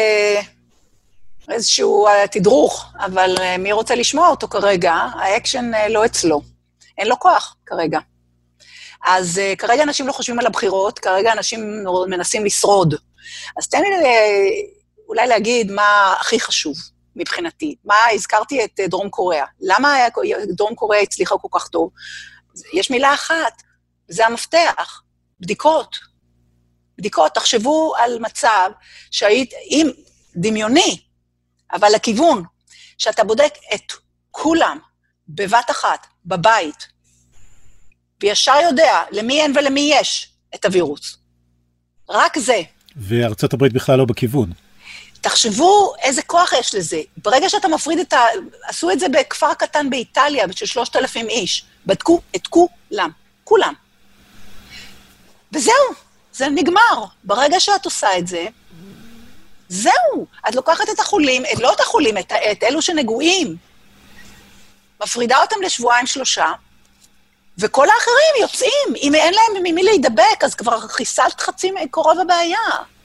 איזשהו תדרוך, אבל מי רוצה לשמוע אותו כרגע? האקשן לא אצלו. אין לו כוח כרגע. אז כרגע אנשים לא חושבים על הבחירות, כרגע אנשים מנסים לשרוד. אז תן לי אולי להגיד מה הכי חשוב מבחינתי. הזכרתי את דרום קוריאה. למה דרום קוריאה הצליחה כל כך טוב? יש מילה אחת, זה המפתח, בדיקות. בדיקות, תחשבו על מצב שהיית, אם דמיוני, אבל לכיוון, שאתה בודק את כולם בבת אחת, בבית, וישר יודע למי אין ולמי יש את הווירוס. רק זה. וארצות הברית בכלל לא בכיוון. תחשבו איזה כוח יש לזה. ברגע שאתה מפריד עשו את זה בכפר קטן באיטליה, של 3,000 איש, בדקו את כולם. כולם. וזהו, זה נגמר. ברגע שאת עושה את זה, זהו, את לוקחת את החולים, לא את החולים, את אלו שנגועים, מפרידה אותם לשבועיים 3, וכל האחרים יוצאים. אם אין להם ממי להידבק, אז כבר חיסלת חצי קרוב הבעיה.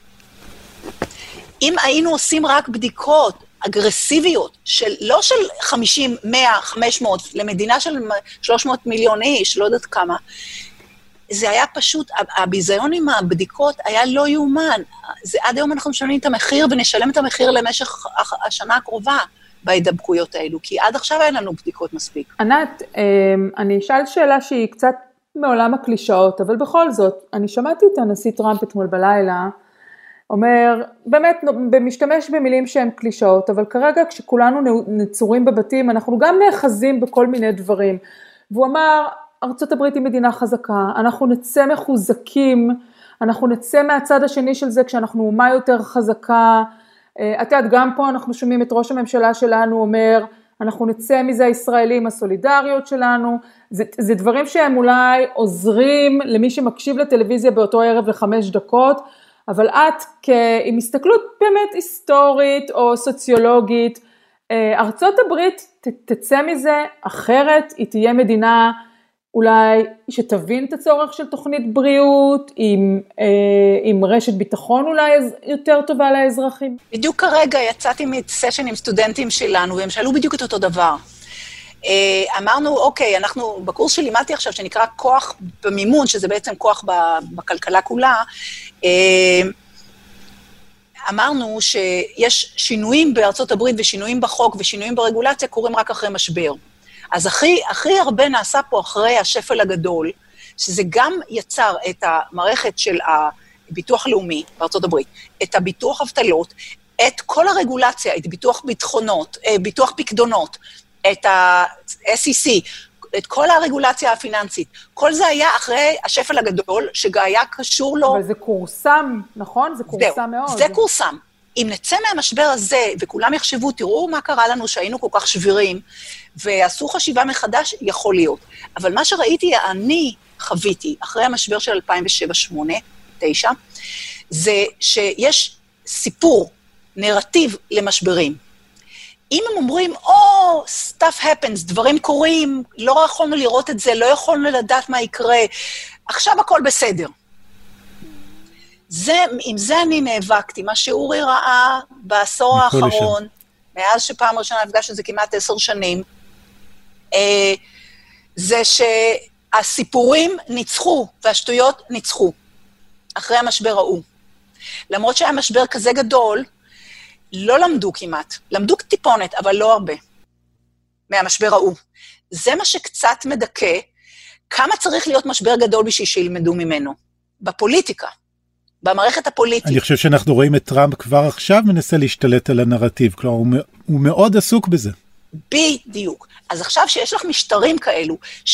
אם היינו עושים רק בדיקות אגרסיביות, לא של 50, 100, 500, למדינה של 300 מיליון איש, לא יודעת כמה, זה היה פשוט, הביזיון עם הבדיקות היה לא יאומן. עד היום אנחנו משלמים את המחיר, ונשלם את המחיר למשך השנה הקרובה בהידבקויות האלו, כי עד עכשיו אין לנו בדיקות מספיק. ענת, אני אשאל שאלה שהיא קצת מעולם הקלישאות, אבל בכל זאת, אני שמעתי את הנשיא טראמפ אתמול בלילה, אומר, באמת, משתמש במילים שהן קלישאות, אבל כרגע כשכולנו נצורים בבתים, אנחנו גם נאחזים בכל מיני דברים. והוא אמר, ארצות הברית היא מדינה חזקה, אנחנו נצא מחוזקים, אנחנו נצא מהצד השני של זה כשאנחנו אומה יותר חזקה. את יודעת, גם פה אנחנו שומעים את ראש הממשלה שלנו אומר, אנחנו נצא מזה הישראלים, הסולידריות שלנו, זה דברים שהם אולי עוזרים למי שמקשיב לטלוויזיה באותו ערב ל5 דקות, אבל את עם הסתכלות באמת היסטורית או סוציולוגית, ארצות הברית תצא מזה אחרת, היא תהיה מדינה אולי שתבין את הצורך של תוכנית בריאות, עם רשת ביטחון אולי יותר טובה לאזרחים. בדיוק כרגע יצאתי מסשן עם סטודנטים שלנו, והם שאלו בדיוק את אותו דבר. אמרנו, אוקיי, אנחנו בקורס שלימדתי עכשיו, שנקרא כוח במימון, שזה בעצם כוח בכלכלה כולה, אמרנו שיש שינויים בארצות הברית ושינויים בחוק ושינויים ברגולציה קורים רק אחרי משבר. אז הכי הרבה נעשה פה אחרי השפל הגדול, שזה גם יצר את המערכת של הביטוח לאומי בארצות הברית, את הביטוח אבטלות, את כל הרגולציה, את ביטוח ביטחונות, ביטוח פקדונות, את ה-SEC, את כל הרגולציה הפיננסית. כל זה היה אחרי השפל הגדול, שהיה קשור לו... אבל זה קורסם, נכון? זה קורסם מאוד. זה קורסם. אם נצא מהמשבר הזה, וכולם יחשבו, תראו מה קרה לנו שהיינו כל כך שבירים, ועשו חשיבה מחדש, יכול להיות. אבל מה שראיתי, אני חוויתי, אחרי המשבר של 2007-2008-2009, זה שיש סיפור, נרטיב למשברים. אם הם אומרים, stuff happens, דברים קורים, לא יכולנו לראות את זה, לא יכולנו לדעת מה יקרה, עכשיו הכל בסדר. עם זה אני נאבקתי, מה שאורי ראה בעשור האחרון, מאז שפעם ראשונה נפגש את זה כמעט 10 שנים, זה שהסיפורים ניצחו והשטויות ניצחו אחרי המשבר ההוא. למרות שהיה משבר כזה גדול, לא למדו כמעט, למדו טיפונת, אבל לא הרבה, מהמשבר ההוא. זה מה שקצת מדכא, כמה צריך להיות משבר גדול בשביל שילמדו ממנו, בפוליטיקה, במערכת הפוליטית. אני חושב שאנחנו רואים את טראמפ כבר עכשיו מנסה להשתלט על הנרטיב, כלומר הוא מאוד עסוק בזה. בדיוק. אז עכשיו שיש לך משטרים כאלו,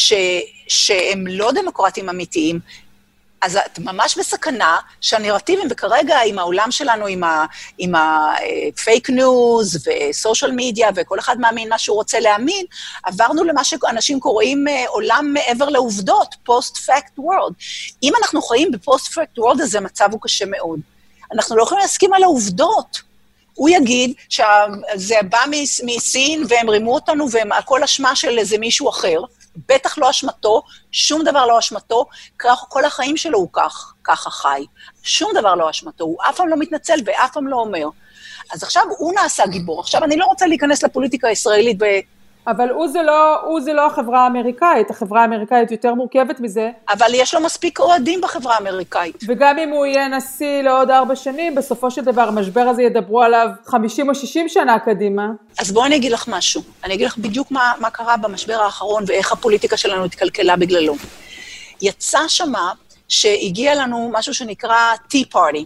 שהם לא דמוקרטים אמיתיים, אז את ממש בסכנה שהנרטיבים, וכרגע עם העולם שלנו, עם הפייק ניוז וסושיאל מדיה, וכל אחד מאמין מה שהוא רוצה להאמין, עברנו למה שאנשים קוראים עולם מעבר לעובדות, post-fact world. אם אנחנו חיים ב-post-fact world, אז המצב הוא קשה מאוד. אנחנו לא יכולים להסכים על העובדות. הוא יגיד שזה בא מסין, והם רימו אותנו, והם הכל אשמה של איזה מישהו אחר, בטח לא אשמתו, שום דבר לא אשמתו, כל החיים שלו הוא ככה חי. שום דבר לא אשמתו, הוא אף פעם לא מתנצל ואף פעם לא אומר. אז עכשיו הוא נעשה גיבור. עכשיו אני לא רוצה להיכנס לפוליטיקה הישראלית אבל הוא זה לא החברה האמריקאית, החברה האמריקאית יותר מורכבת מזה. אבל יש לו מספיק אוהדים בחברה האמריקאית. וגם אם הוא יהיה נשיא לעוד 4 שנים, בסופו של דבר המשבר הזה ידברו עליו 50 או 60 שנה קדימה. אז בואו אני אגיד לך משהו. אני אגיד לך בדיוק מה קרה במשבר האחרון, ואיך הפוליטיקה שלנו התקלקלה בגללו. יצא שמה שהגיע לנו משהו שנקרא Tea Party.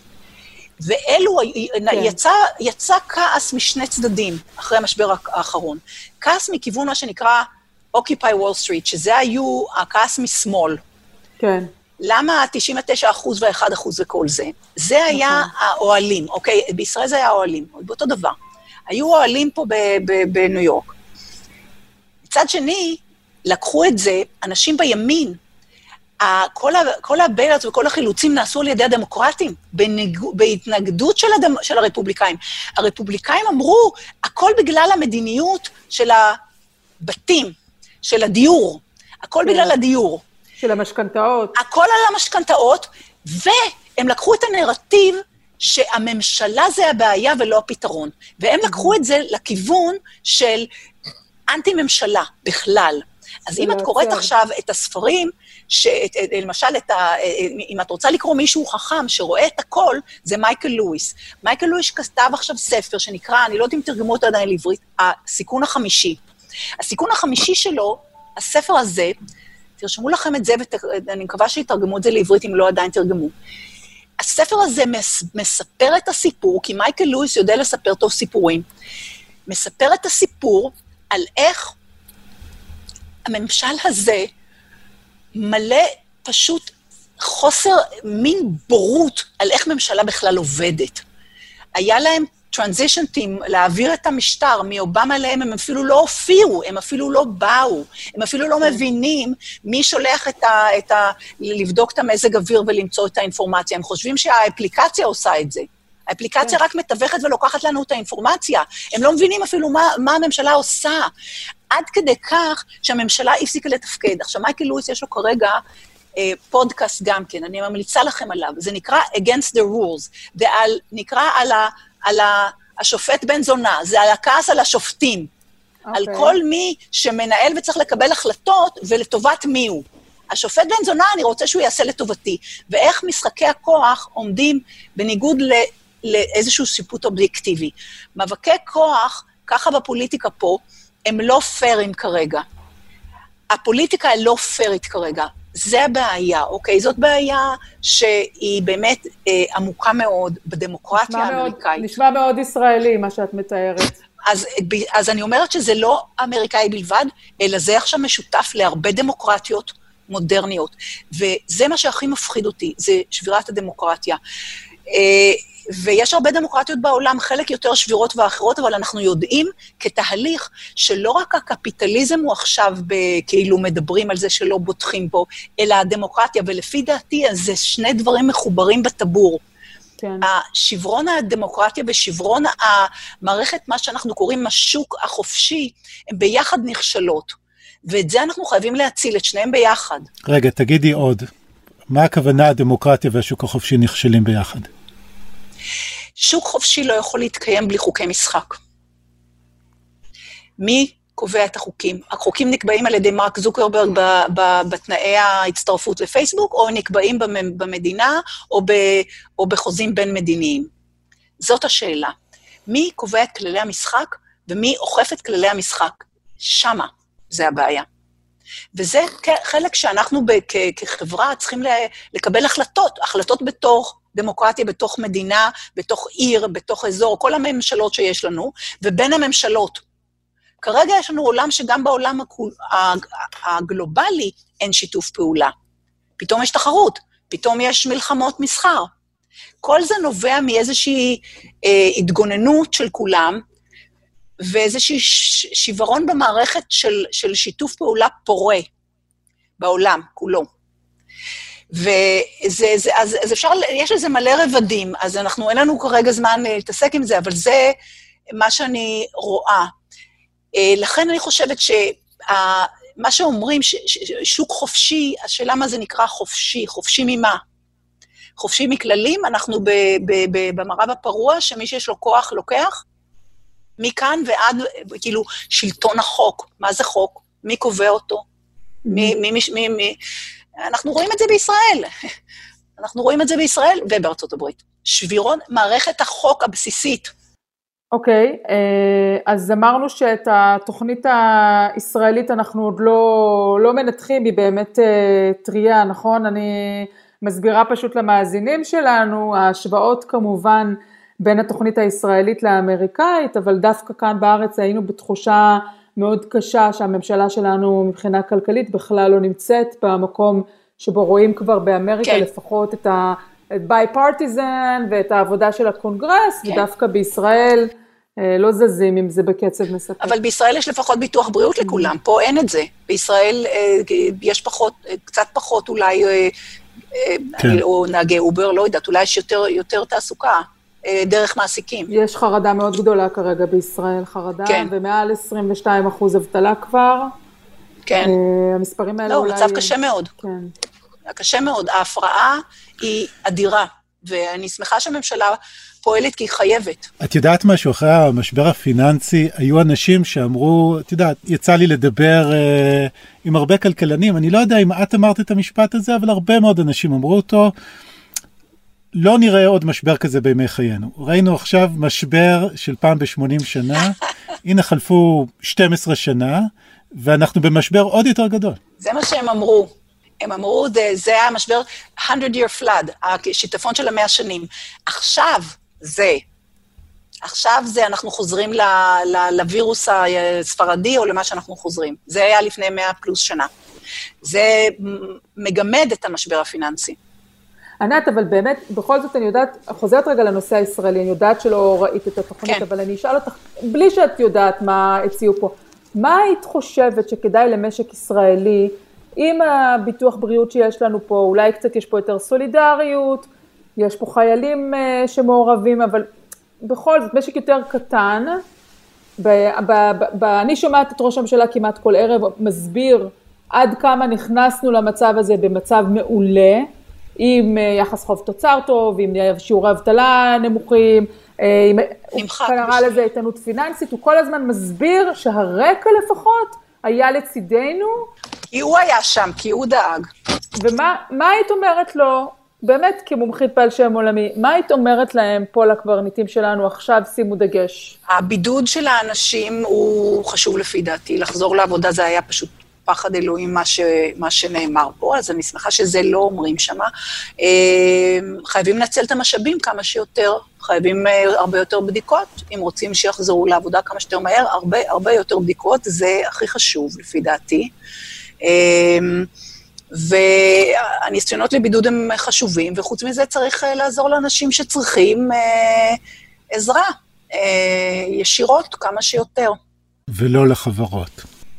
ואלו, יצא כעס משני צדדים אחרי המשבר האחרון. כעס מכיוון מה שנקרא Occupy Wall Street, שזה היו הכעס משמאל. כן. למה 99% ו1% וכל זה? זה היה האוהלים, אוקיי? בישראל זה היה האוהלים, באותו דבר. היו אוהלים פה בניו יורק. מצד שני, לקחו את זה, אנשים בימין, כל הביילת וכל החילוצים נעשו על ידי הדמוקרטים, בהתנגדות של הרפובליקאים. הרפובליקאים אמרו, הכל בגלל המדיניות של הבתים, של הדיור, הכל בגלל הדיור. של המשכנתאות. הכל על המשכנתאות, והם לקחו את הנרטיב שהממשלה זה הבעיה ולא הפתרון. והם לקחו את זה לכיוון של אנטי-ממשלה בכלל. אז אם את קוראת עכשיו את הספרים, למשל, אם את רוצה לקרוא מישהו חכם שרואה את הכל, זה מייקל לואיס. מייקל לואיס כתב עכשיו ספר שנקרא, אני לא יודעת אם תרגמו אותו עדיין לעברית, הסיכון החמישי. הסיכון החמישי שלו, הספר הזה, תרשמו לכם את זה, ואני מקווה שיתרגמו את זה לעברית אם לא עדיין תרגמו. הספר הזה מספר את הסיפור, כי מייקל לואיס יודע לספר טוב סיפורים, מספר את הסיפור על איך הממשל הזה מלא פשוט חוסר מין בורות על איך ממשלה בכלל עובדת. היה להם transition team להעביר את המשטר מאובמה להם, הם אפילו לא הופיעו, הם אפילו לא באו, הם אפילו לא מבינים מי שולח לבדוק את המזג אוויר ולמצוא את האינפורמציה. הם חושבים שהאפליקציה עושה את זה. האפליקציה רק מתווכת ולוקחת לנו את האינפורמציה. הם לא מבינים אפילו מה הממשלה עושה. עד כדי כך שהממשלה הפסיקה לתפקד. עכשיו, מייקל לואיס יש לו כרגע פודקאסט גם כן, אני ממליצה לכם עליו. זה נקרא Against the Rules. זה נקרא על השופט בן זונה, זה על הכעס על השופטים. על כל מי שמנהל וצריך לקבל החלטות ולטובת מי הוא. השופט בן זונה, אני רוצה שהוא יעשה לטובתי. ואיך משחקי הכוח עומדים בניגוד לאיזשהו שיפוט אובייקטיבי. מאבקי כוח, ככה בפוליטיקה פה, הם לא פיירים כרגע. הפוליטיקה היא לא פיירית כרגע. זה הבעיה, אוקיי? זאת בעיה שהיא באמת עמוקה מאוד בדמוקרטיה האמריקאית. נשמע מאוד ישראלי, מה שאת מתארת. אז אני אומרת שזה לא אמריקאי בלבד, אלא זה עכשיו משותף להרבה דמוקרטיות מודרניות. וזה מה שהכי מפחיד אותי, זה שבירת הדמוקרטיה. ויש הרבה דמוקרטיות בעולם, חלק יותר שבירות ואחרות, אבל אנחנו יודעים כתהליך שלא רק הקפיטליזם הוא עכשיו כאילו מדברים על זה שלא בוטחים בו, אלא הדמוקרטיה, ולפי דעתי זה שני דברים מחוברים בטבור. כן. השברון הדמוקרטיה ושברון המערכת, מה שאנחנו קוראים השוק החופשי, הם ביחד נכשלות. ואת זה אנחנו חייבים להציל, את שניהם ביחד. רגע, תגידי עוד, מה הכוונה הדמוקרטיה והשוק החופשי נכשלים ביחד? שוק חופשי לא יכול להתקיים בלי חוקי משחק. מי קובע את החוקים. החוקים נקבעים על ידי מרק זוקרברג בתנאי ההצטרפות לפייסבוק, או נקבעים במדינה, או בחוזים בין מדיניים. זאת השאלה. מי קובע את כללי המשחק, ומי אוכף את כללי המשחק? שמה, זה הבעיה. וזה חלק שאנחנו כחברה צריכים לקבל החלטות בתוך דמוקרטיה, בתוך מדינה, בתוך עיר, בתוך אזור, כל הממשלות שיש לנו, ובין הממשלות. כרגע יש לנו עולם שגם בעולם הגלובלי אין שיתוף פעולה. פתאום יש תחרות, פתאום יש מלחמות מסחר. כל זה נובע מאיזושהי התגוננות של כולם, ואיזושהי שברון במערכת של שיתוף פעולה פורה בעולם כולו. אז אפשר, יש לזה מלא רבדים, אז אין לנו כרגע זמן להתעסק עם זה, אבל זה מה שאני רואה. לכן אני חושבת שמה שאומרים, שוק חופשי, השאלה מה זה נקרא חופשי, חופשי ממה? חופשי מכללים, אנחנו במערב הפרוע, שמי שיש לו כוח לוקח, מכאן ועד, כאילו, שלטון החוק. מה זה חוק? מי קובע אותו? אנחנו רואים את זה בישראל. אנחנו רואים את זה בישראל ובארצות הברית. שבירון מערכת החוק הבסיסית. אוקיי, אז אמרנו שאת התוכנית הישראלית אנחנו עוד לא מנתחים, היא באמת טריה, נכון? אני מסבירה פשוט למאזינים שלנו, ההשוואות כמובן בין התוכנית הישראלית לאמריקאית, אבל דווקא כאן בארץ היינו בתחושה מאוד קשה שהממשלה שלנו מבחינה כלכלית בכלל לא נמצאת במקום שבו רואים כבר באמריקה כן. לפחות את ה-bipartisan ואת העבודה של הקונגרס, כן. ודווקא בישראל לא זזים אם זה בקצב מספק. אבל בישראל יש לפחות ביטוח בריאות לכולם, פה אין את זה. בישראל יש פחות, קצת פחות אולי, כן. או נהגי אובר, לא יודעת, אולי יש יותר תעסוקה. דרך מעסיקים. יש חרדה מאוד גדולה כרגע בישראל, חרדה, כן. ומעל 22% אבטלה כבר. כן. המספרים האלה לא, אולי... לא, מצב קשה מאוד. כן. קשה מאוד. ההפרעה היא אדירה, ואני שמחה שהממשלה פועלת כי היא חייבת. את יודעת משהו, אחרי המשבר הפיננסי, היו אנשים שאמרו, את יודעת, יצא לי לדבר עם הרבה כלכלנים, אני לא יודע אם את אמרת את המשפט הזה, אבל הרבה מאוד אנשים אמרו אותו, לא נראה עוד משבר כזה בימי חיינו. ראינו עכשיו משבר של פעם ב-80 שנה, הנה חלפו 12 שנה, ואנחנו במשבר עוד יותר גדול. זה מה שהם אמרו. הם אמרו, זה היה משבר 100-year flood, השיטפון של 100 שנים. עכשיו אנחנו חוזרים לווירוס הספרדי, או למה שאנחנו חוזרים. זה היה לפני 100 פלוס שנה. זה מגמד את המשבר הפיננסי. ענת, אבל באמת, בכל זאת אני יודעת, חוזרת רגע לנושא הישראלי, אני יודעת שלא ראית את התוכנית, כן. אבל אני אשאל אותך, בלי שאת יודעת מה הציעו פה, מה היית חושבת שכדאי למשק ישראלי, עם הביטוח בריאות שיש לנו פה, אולי קצת יש פה יותר סולידריות, יש פה חיילים שמעורבים, אבל בכל זאת, משק יותר קטן, אני שומעת את ראש הממשלה כמעט כל ערב, מסביר עד כמה נכנסנו למצב הזה במצב מעולה, עם יחס חוב תוצר טוב, עם שיעורי אבטלה נמוכים, הוא קרא לזה איתנות פיננסית, הוא כל הזמן מסביר שהרקע לפחות היה לצידנו. כי הוא היה שם, כי הוא דאג. ומה היית אומרת לו, באמת כמומחית בעל שם עולמי, מה היית אומרת להם פה לקברניטים שלנו, עכשיו שימו דגש? הבידוד של האנשים הוא חשוב לפי דעתי, לחזור לעבודה זה היה פשוט פחד אלוהים מה שנאמר פה, אז אני שמחה שזה לא אומרים שמה. חייבים לנצל את המשאבים כמה שיותר, חייבים הרבה יותר בדיקות, אם רוצים שיחזרו לעבודה כמה שיותר מהר, הרבה יותר בדיקות, זה הכי חשוב לפי דעתי. והניסיונות לבידוד הם חשובים, וחוץ מזה צריך לעזור לאנשים שצריכים עזרה, ישירות כמה שיותר. ולא לחברות.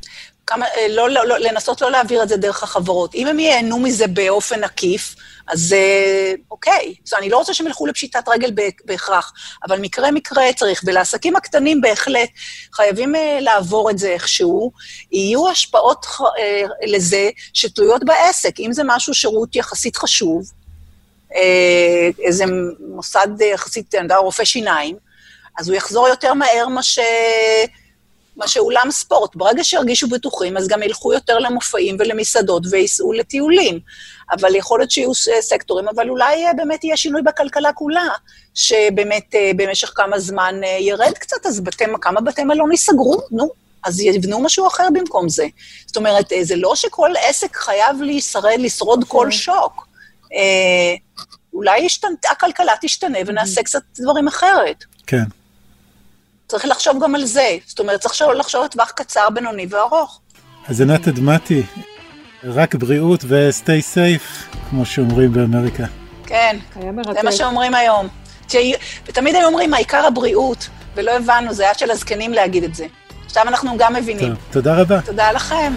לנסות לא להעביר את זה דרך החברות. אם הם ייהנו מזה באופן עקיף, אז אוקיי. אני לא רוצה שהם ילכו לפשיטת רגל בהכרח, אבל מקרה צריך, ולעסקים הקטנים בהחלט חייבים לעבור את זה איכשהו, יהיו השפעות לזה שתלויות בעסק, אם זה משהו שירות יחסית חשוב, איזה מוסד יחסית, רופא שיניים, אז הוא יחזור יותר מהר מה שאולם ספורט. ברגע שירגישו בטוחים, אז גם ילכו יותר למופעים ולמסעדות וייסעו לטיולים. אבל יכול להיות שיהיו סקטורים, אבל אולי באמת יהיה שינוי בכלכלה כולה, שבאמת במשך כמה זמן ירד קצת, אז כמה בתי מלון ייסגרו, נו, אז יבנו משהו אחר במקום זה. זאת אומרת, זה לא שכל עסק חייב לשרוד כל שוק. אולי הכלכלה תשתנה ונעשה קצת דברים אחרת. כן. צריך לחשוב גם על זה. זאת אומרת, צריך לחשוב על טווח קצר, בינוני וארוך. אז ענת אדמתי, רק בריאות ו-stay safe, כמו שאומרים באמריקה. כן, זה מה שאומרים היום. ותמיד הם אומרים, העיקר הבריאות, ולא הבנו, זה עד של הזקנים להגיד את זה. עכשיו אנחנו גם מבינים. טוב, תודה רבה. תודה לכם.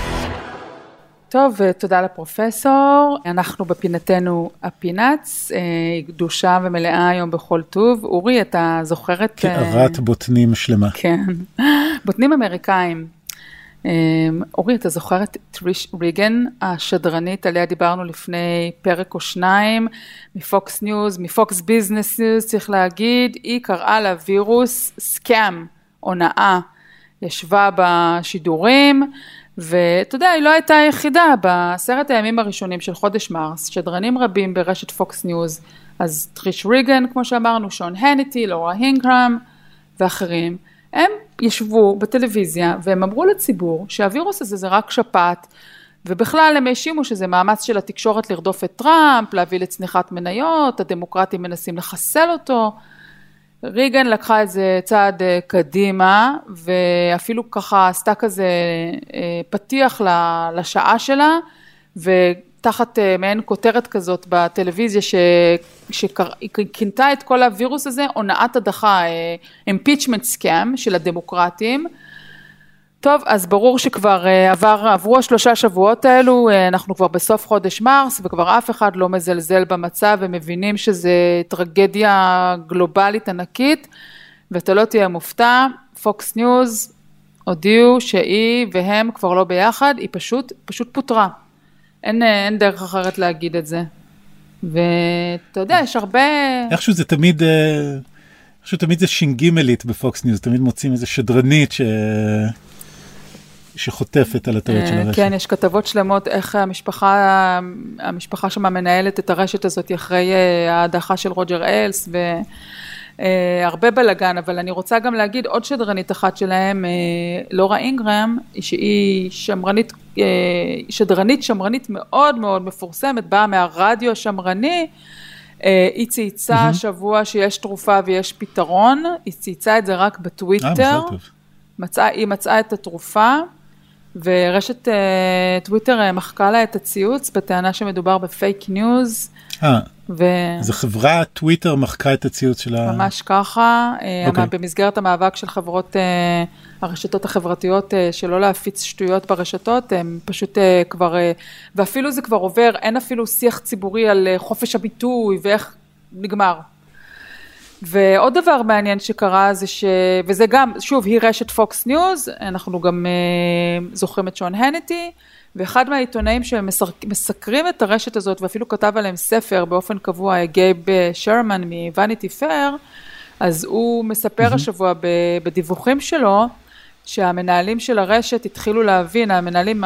טוב, ותודה לפרופסור. אנחנו בפינתנו הפינץ, קדושה ומלאה היום בכל טוב. אורי, אתה זוכרת... קערת בוטנים שלמה. כן, בוטנים אמריקאים. אורי, אתה זוכר את טריש ריגן, השדרנית, עליה דיברנו לפני פרק או שניים, מפוקס ניוז, מפוקס ביזנס ניוז, צריך להגיד, היא קראה לווירוס סקאם, הונאה, ישבה בשידורים, ואתה יודע, היא לא הייתה היחידה, בעשרת הימים הראשונים של חודש מרס, שדרנים רבים ברשת פוקס ניוז, אז טריש ריגן, כמו שאמרנו, שון הניטי, לורה הינגרם, ואחרים, הם ישבו בטלוויזיה והם אמרו לציבור שהווירוס הזה זה רק שפעת, ובכלל הם האשימו שזה מאמץ של התקשורת לרדוף את טראמפ, להביא לצניחת מניות, הדמוקרטים מנסים לחסל אותו. ריגן לקחה את זה צעד קדימה, ואפילו ככה עשתה כזה פתיח לשעה שלה, ותחת מעין כותרת כזאת בטלוויזיה שהיא כינתה את כל הווירוס הזה, הונאת הדחה, impeachment scam של הדמוקרטים. טוב, אז ברור שכבר עברו 3 שבועות האלו, אנחנו כבר בסוף חודש מרס, וכבר אף אחד לא מזלזל במצב, ומבינים שזה טרגדיה גלובלית ענקית, ואתה לא תהיה מופתע, פוקס ניוז הודיעו שהיא והם כבר לא ביחד, היא פשוט פוטרה. אין דרך אחרת להגיד את זה. ואתה יודע, יש הרבה... איכשהו תמיד זה שינגימלית בפוקס ניוז, תמיד מוצאים איזה שדרנית שחוטפת על הטעות של הרשת. כן, יש כתבות שלמות איך המשפחה שמה מנהלת את הרשת הזאת אחרי ההדחה של רוג'ר אילס, והרבה בלגן, אבל אני רוצה גם להגיד עוד שדרנית אחת שלהם, לורה אינגרם, שהיא שדרנית מאוד מאוד מפורסמת, באה מהרדיו השמרני, היא צייצה שבוע שיש תרופה ויש פתרון, היא צייצה את זה רק בטוויטר, היא מצאה את התרופה, ורשת טוויטר מחקה לה את הציוץ, בטענה שמדובר בפייק ניוז. אז החברה טוויטר מחקה את הציוץ שלה? ממש ככה, במסגרת המאבק של חברות הרשתות החברתיות, שלא להפיץ שטויות ברשתות, הם פשוט כבר, ואפילו זה כבר עובר, אין אפילו שיח ציבורי על חופש הביטוי, ואיך נגמר. ועוד דבר מעניין שקרה זה וזה גם, שוב, היא רשת פוקס ניוז, אנחנו גם זוכרים את שון הניטי, ואחד מהעיתונאים שמסקרים את הרשת הזאת, ואפילו כתב עליהם ספר באופן קבוע, גייב שרמן מווניטי פייר, אז הוא מספר השבוע בדיווחים שלו, שהמנהלים של הרשת התחילו להבין, המנהלים,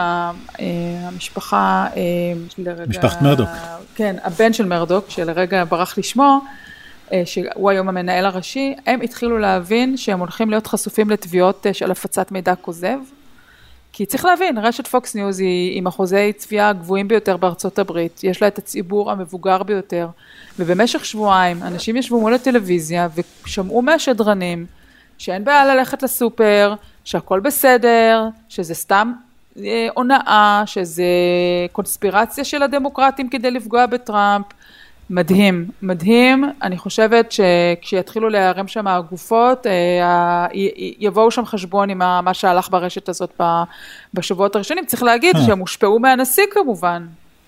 המשפחה, משפחת מרדוק. כן, הבן של מרדוק, שלרגע ברח לשמו, שהוא היום המנהל הראשי, הם התחילו להבין שהם הולכים להיות חשופים לתביעות של הפצת מידע כוזב, כי צריך להבין, רשת פוקס ניוז היא עם אחוזי צפייה הגבוהים ביותר בארצות הברית, יש לה את הציבור המבוגר ביותר, ובמשך שבועיים אנשים ישבו מול הטלוויזיה ושמעו מהשדרנים שאין בעיה ללכת לסופר, שהכל בסדר, שזה סתם הונאה, שזה קונספירציה של הדמוקרטים כדי לפגוע בטראמפ, מדהים, מדהים, אני חושבת שכשיתחילו להיערם שם הגופות, יבואו שם חשבון עם מה שהלך ברשת הזאת בשבועות הראשונים, צריך להגיד שהם הושפעו מהנשיא כמובן.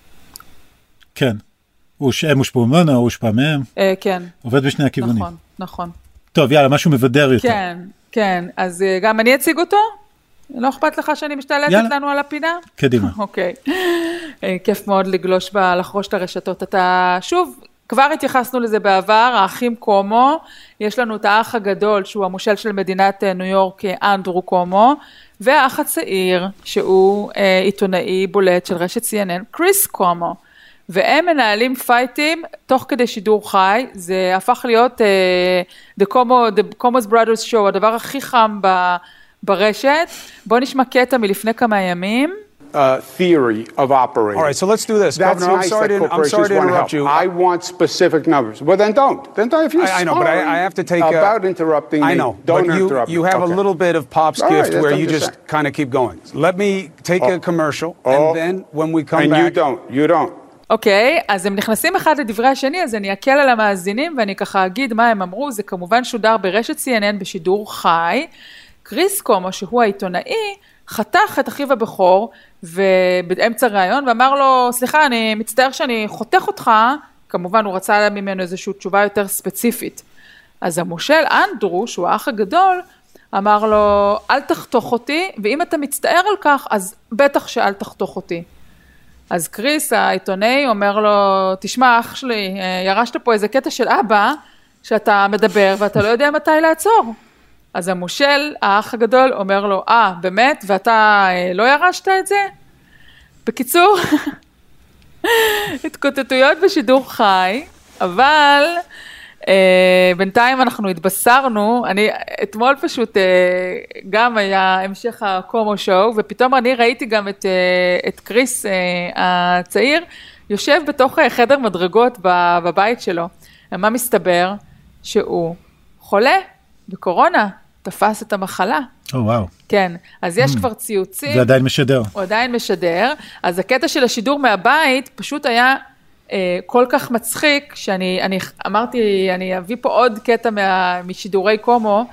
כן, הם הושפעו ממנו, הוא הושפע מהם. כן. עובד בשני הכיוונים. נכון, נכון. טוב, יאללה, משהו מבדר יותר. כן, כן, אז גם אני אציג אותו? לא אכפת לך שאני משתלטת לנו על הפינה? קדימה. אוקיי. כיף מאוד לגלוש לחרוש את הרשתות. אתה שוב, כבר התייחסנו לזה בעבר, האחים קומו, יש לנו את האח הגדול, שהוא המושל של מדינת ניו יורק, אנדרו קומו, והאח הצעיר, שהוא עיתונאי בולט של רשת CNN, קריס קומו. והם מנהלים פייטים תוך כדי שידור חי, זה הפך להיות The Como's Brothers Show, הדבר הכי חם ברשת. בואו נשמע קטע מלפני כמה ימים. Theory of operating. All right, so let's do this. That's Governor, nice I'm sorry to interrupt you. I want specific numbers. Well, then don't. Then don't. If you're I know, but I have to take about interrupting me, I know, don't but interrupt you have a little bit of Pop's All gift right, where that's you what I'm just saying. kind of keep going. Let me take a commercial, and then when we come and back... you don't. אוקיי, אז הם נכנסים אחד לדברי השני, אז אני אקל על המאזינים ואני ככה אגיד מה הם אמרו, זה כמובן שודר ברשת CNN בשידור חי. קריס קומו, שהוא העיתונאי, חתך את אחיו הבכור, ובאמצע ראיון, ואמר לו, סליחה, אני מצטער שאני חותך אותך, כמובן הוא רצה ממנו איזושהי תשובה יותר ספציפית. אז המושל אנדרו, שהוא האח הגדול, אמר לו, אל תחתוך אותי, ואם אתה מצטער על כך, אז בטח שאל תחתוך אותי. אז קריס, העיתונאי, אומר לו, תשמע, אח שלי, ירשת פה איזה קטע של אבא, שאתה מדבר ואתה לא יודע מתי לעצור. אז המושל, האח הגדול, אומר לו, באמת? ואתה לא ירשת את זה? בקיצור, התקוטטויות בשידור חי, אבל בינתיים אנחנו התבשרנו, אתמול פשוט גם היה המשך הקומו שואו, ופתאום אני ראיתי גם את קריס הצעיר, יושב בתוך חדר מדרגות בבית שלו. מה מסתבר? שהוא חולה בקורונה, תפס את המחלה. וואו. כן, אז יש כבר ציוצים. ועדיין משדר. הוא עדיין משדר, אז הקטע של השידור מהבית פשוט היה כל כך מצחיק, שאני אמרתי, אני אביא פה עוד קטע משידורי קומו,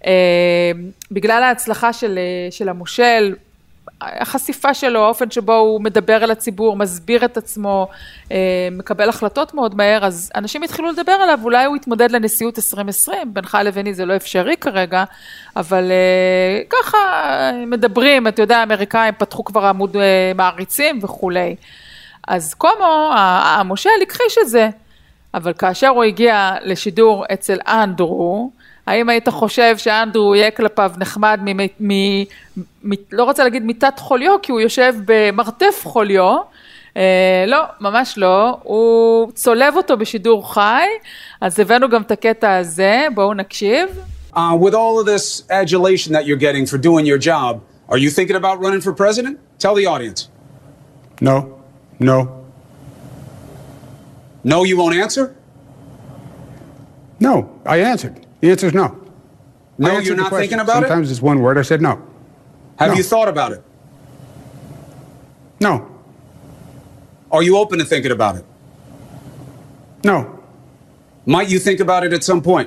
בגלל ההצלחה של המושל, החשיפה שלו, האופן שבו הוא מדבר על הציבור, מסביר את עצמו, מקבל החלטות מאוד מהר, אז אנשים התחילו לדבר עליו, אולי הוא יתמודד לנשיאות 2020, בינך לביני זה לא אפשרי כרגע, אבל ככה מדברים, אתה יודע, האמריקאים פתחו כבר עמוד מעריצים וכולי. אז קומו, המושל הכחיש את זה, אבל כאשר הוא הגיע לשידור אצל אנדרו, האם היית חושב שאנדרו יהיה כלפיו נחמד לא רוצה להגיד מיטת חוליו, כי הוא יושב במרתף חוליו, לא, ממש לא, הוא צולב אותו בשידור חי, אז הבאנו גם את הקטע הזה, בואו נקשיב. With all of this adulation that you're getting for doing your job, are you thinking about running for president? Tell the audience. No. No, you won't answer? No, I answered. The answer is no. No, you're not thinking about it? Sometimes it's one word. I said no. Have you thought about it? No. Are you open to thinking about it? No. Might you think about it at some point?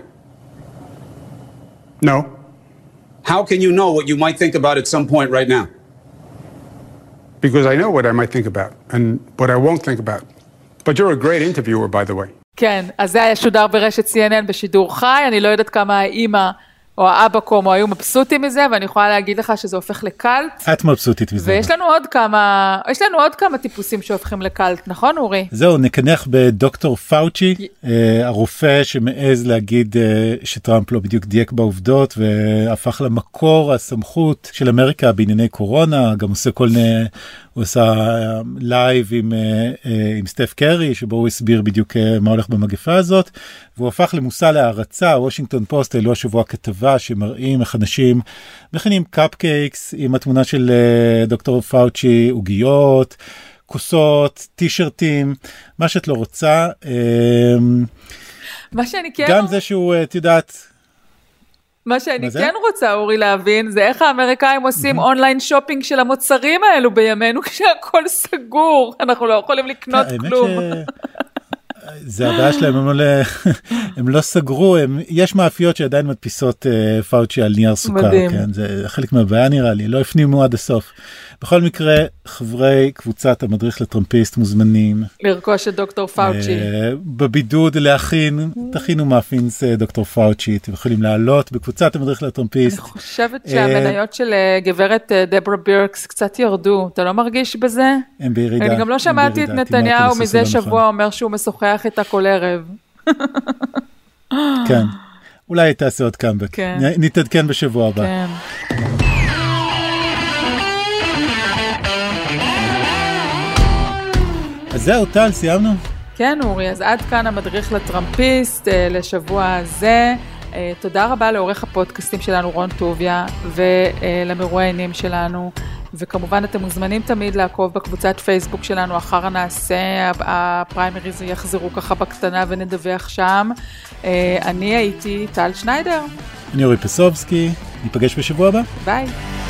No. How can you know what you might think about at some point right now? Because I know what I might think about and what I won't think about. But you're a great interviewer, by the way. כן, אז זה היה שודר ברשת CNN בשידור חי, אני לא יודעת כמה האמא או האבא קומו היו מבסוטים מזה, ואני יכולה להגיד לך שזה הופך לקלט. את מבסוטית מזה. ויש לנו עוד כמה טיפוסים שהופכים לקלט, נכון אורי? זהו, נקנח בדוקטור פאוצ'י, הרופא שמעז להגיד שטראמפ לא בדיוק דייק בעובדות, והפך למקור הסמכות של אמריקה בענייני קורונה, גם עושה הוא עשה לייב עם סטף קרי, שבו הוא הסביר בדיוק מה הולך במגפה הזאת, והוא הפך למושא להערצה. וושינגטון פוסט העלו השבוע כתבה שמראים איך אנשים מכינים קאפקייקס עם התמונה של דוקטור פאוצ'י, עוגיות, כוסות, טישרטים, מה שאת לא רוצה. מה שאני כן... גם זה שהוא, את יודעת... מה שאני כן רוצה, אורי, להבין, זה איך האמריקאים עושים אונליין שופינג של המוצרים האלו בימינו, כשהכל סגור, אנחנו לא יכולים לקנות כלום. זה הבעיה שלהם, הם לא סגרו, יש מאפיות שעדיין מדפיסות פאוצ'י על נייר סוכר, זה חלק מהבעיה נראה לי, לא הפנימו עד הסוף. בכל מקרה, חברי קבוצת המדריך לטראמפיסט מוזמנים. לרכוש את דוקטור פאוצ'י. בבידוד תכינו מאפינס דוקטור פאוצ'י, אתם יכולים לעלות בקבוצת המדריך לטראמפיסט. אני חושבת שהמניות של גברת דברה בירקס קצת ירדו, אתה לא מרגיש בזה? הם בירידה. אני גם לא שמעתי את נתניהו מזה שבוע אומר שהוא משוחח להתארח איתה כל ערב. כן, אולי תעשה עוד קאמבק. כן. נתעדכן בשבוע הבא. כן. אז זהו, טל, סיימנו? כן, אורי, אז עד כאן המדריך לטראמפיסט לשבוע הזה. תודה רבה לעורך הפודקאסטים שלנו, רון טוביה, ולמרואיינים שלנו. וכמובן, אתם מוזמנים תמיד לעקוב בקבוצת פייסבוק שלנו, אחר הנעשה, הפריימריז יחזרו ככה בקטנה ונדווח שם. אני הייתי טל שניידר. אני אורי פסובסקי, ניפגש בשבוע הבא. ביי.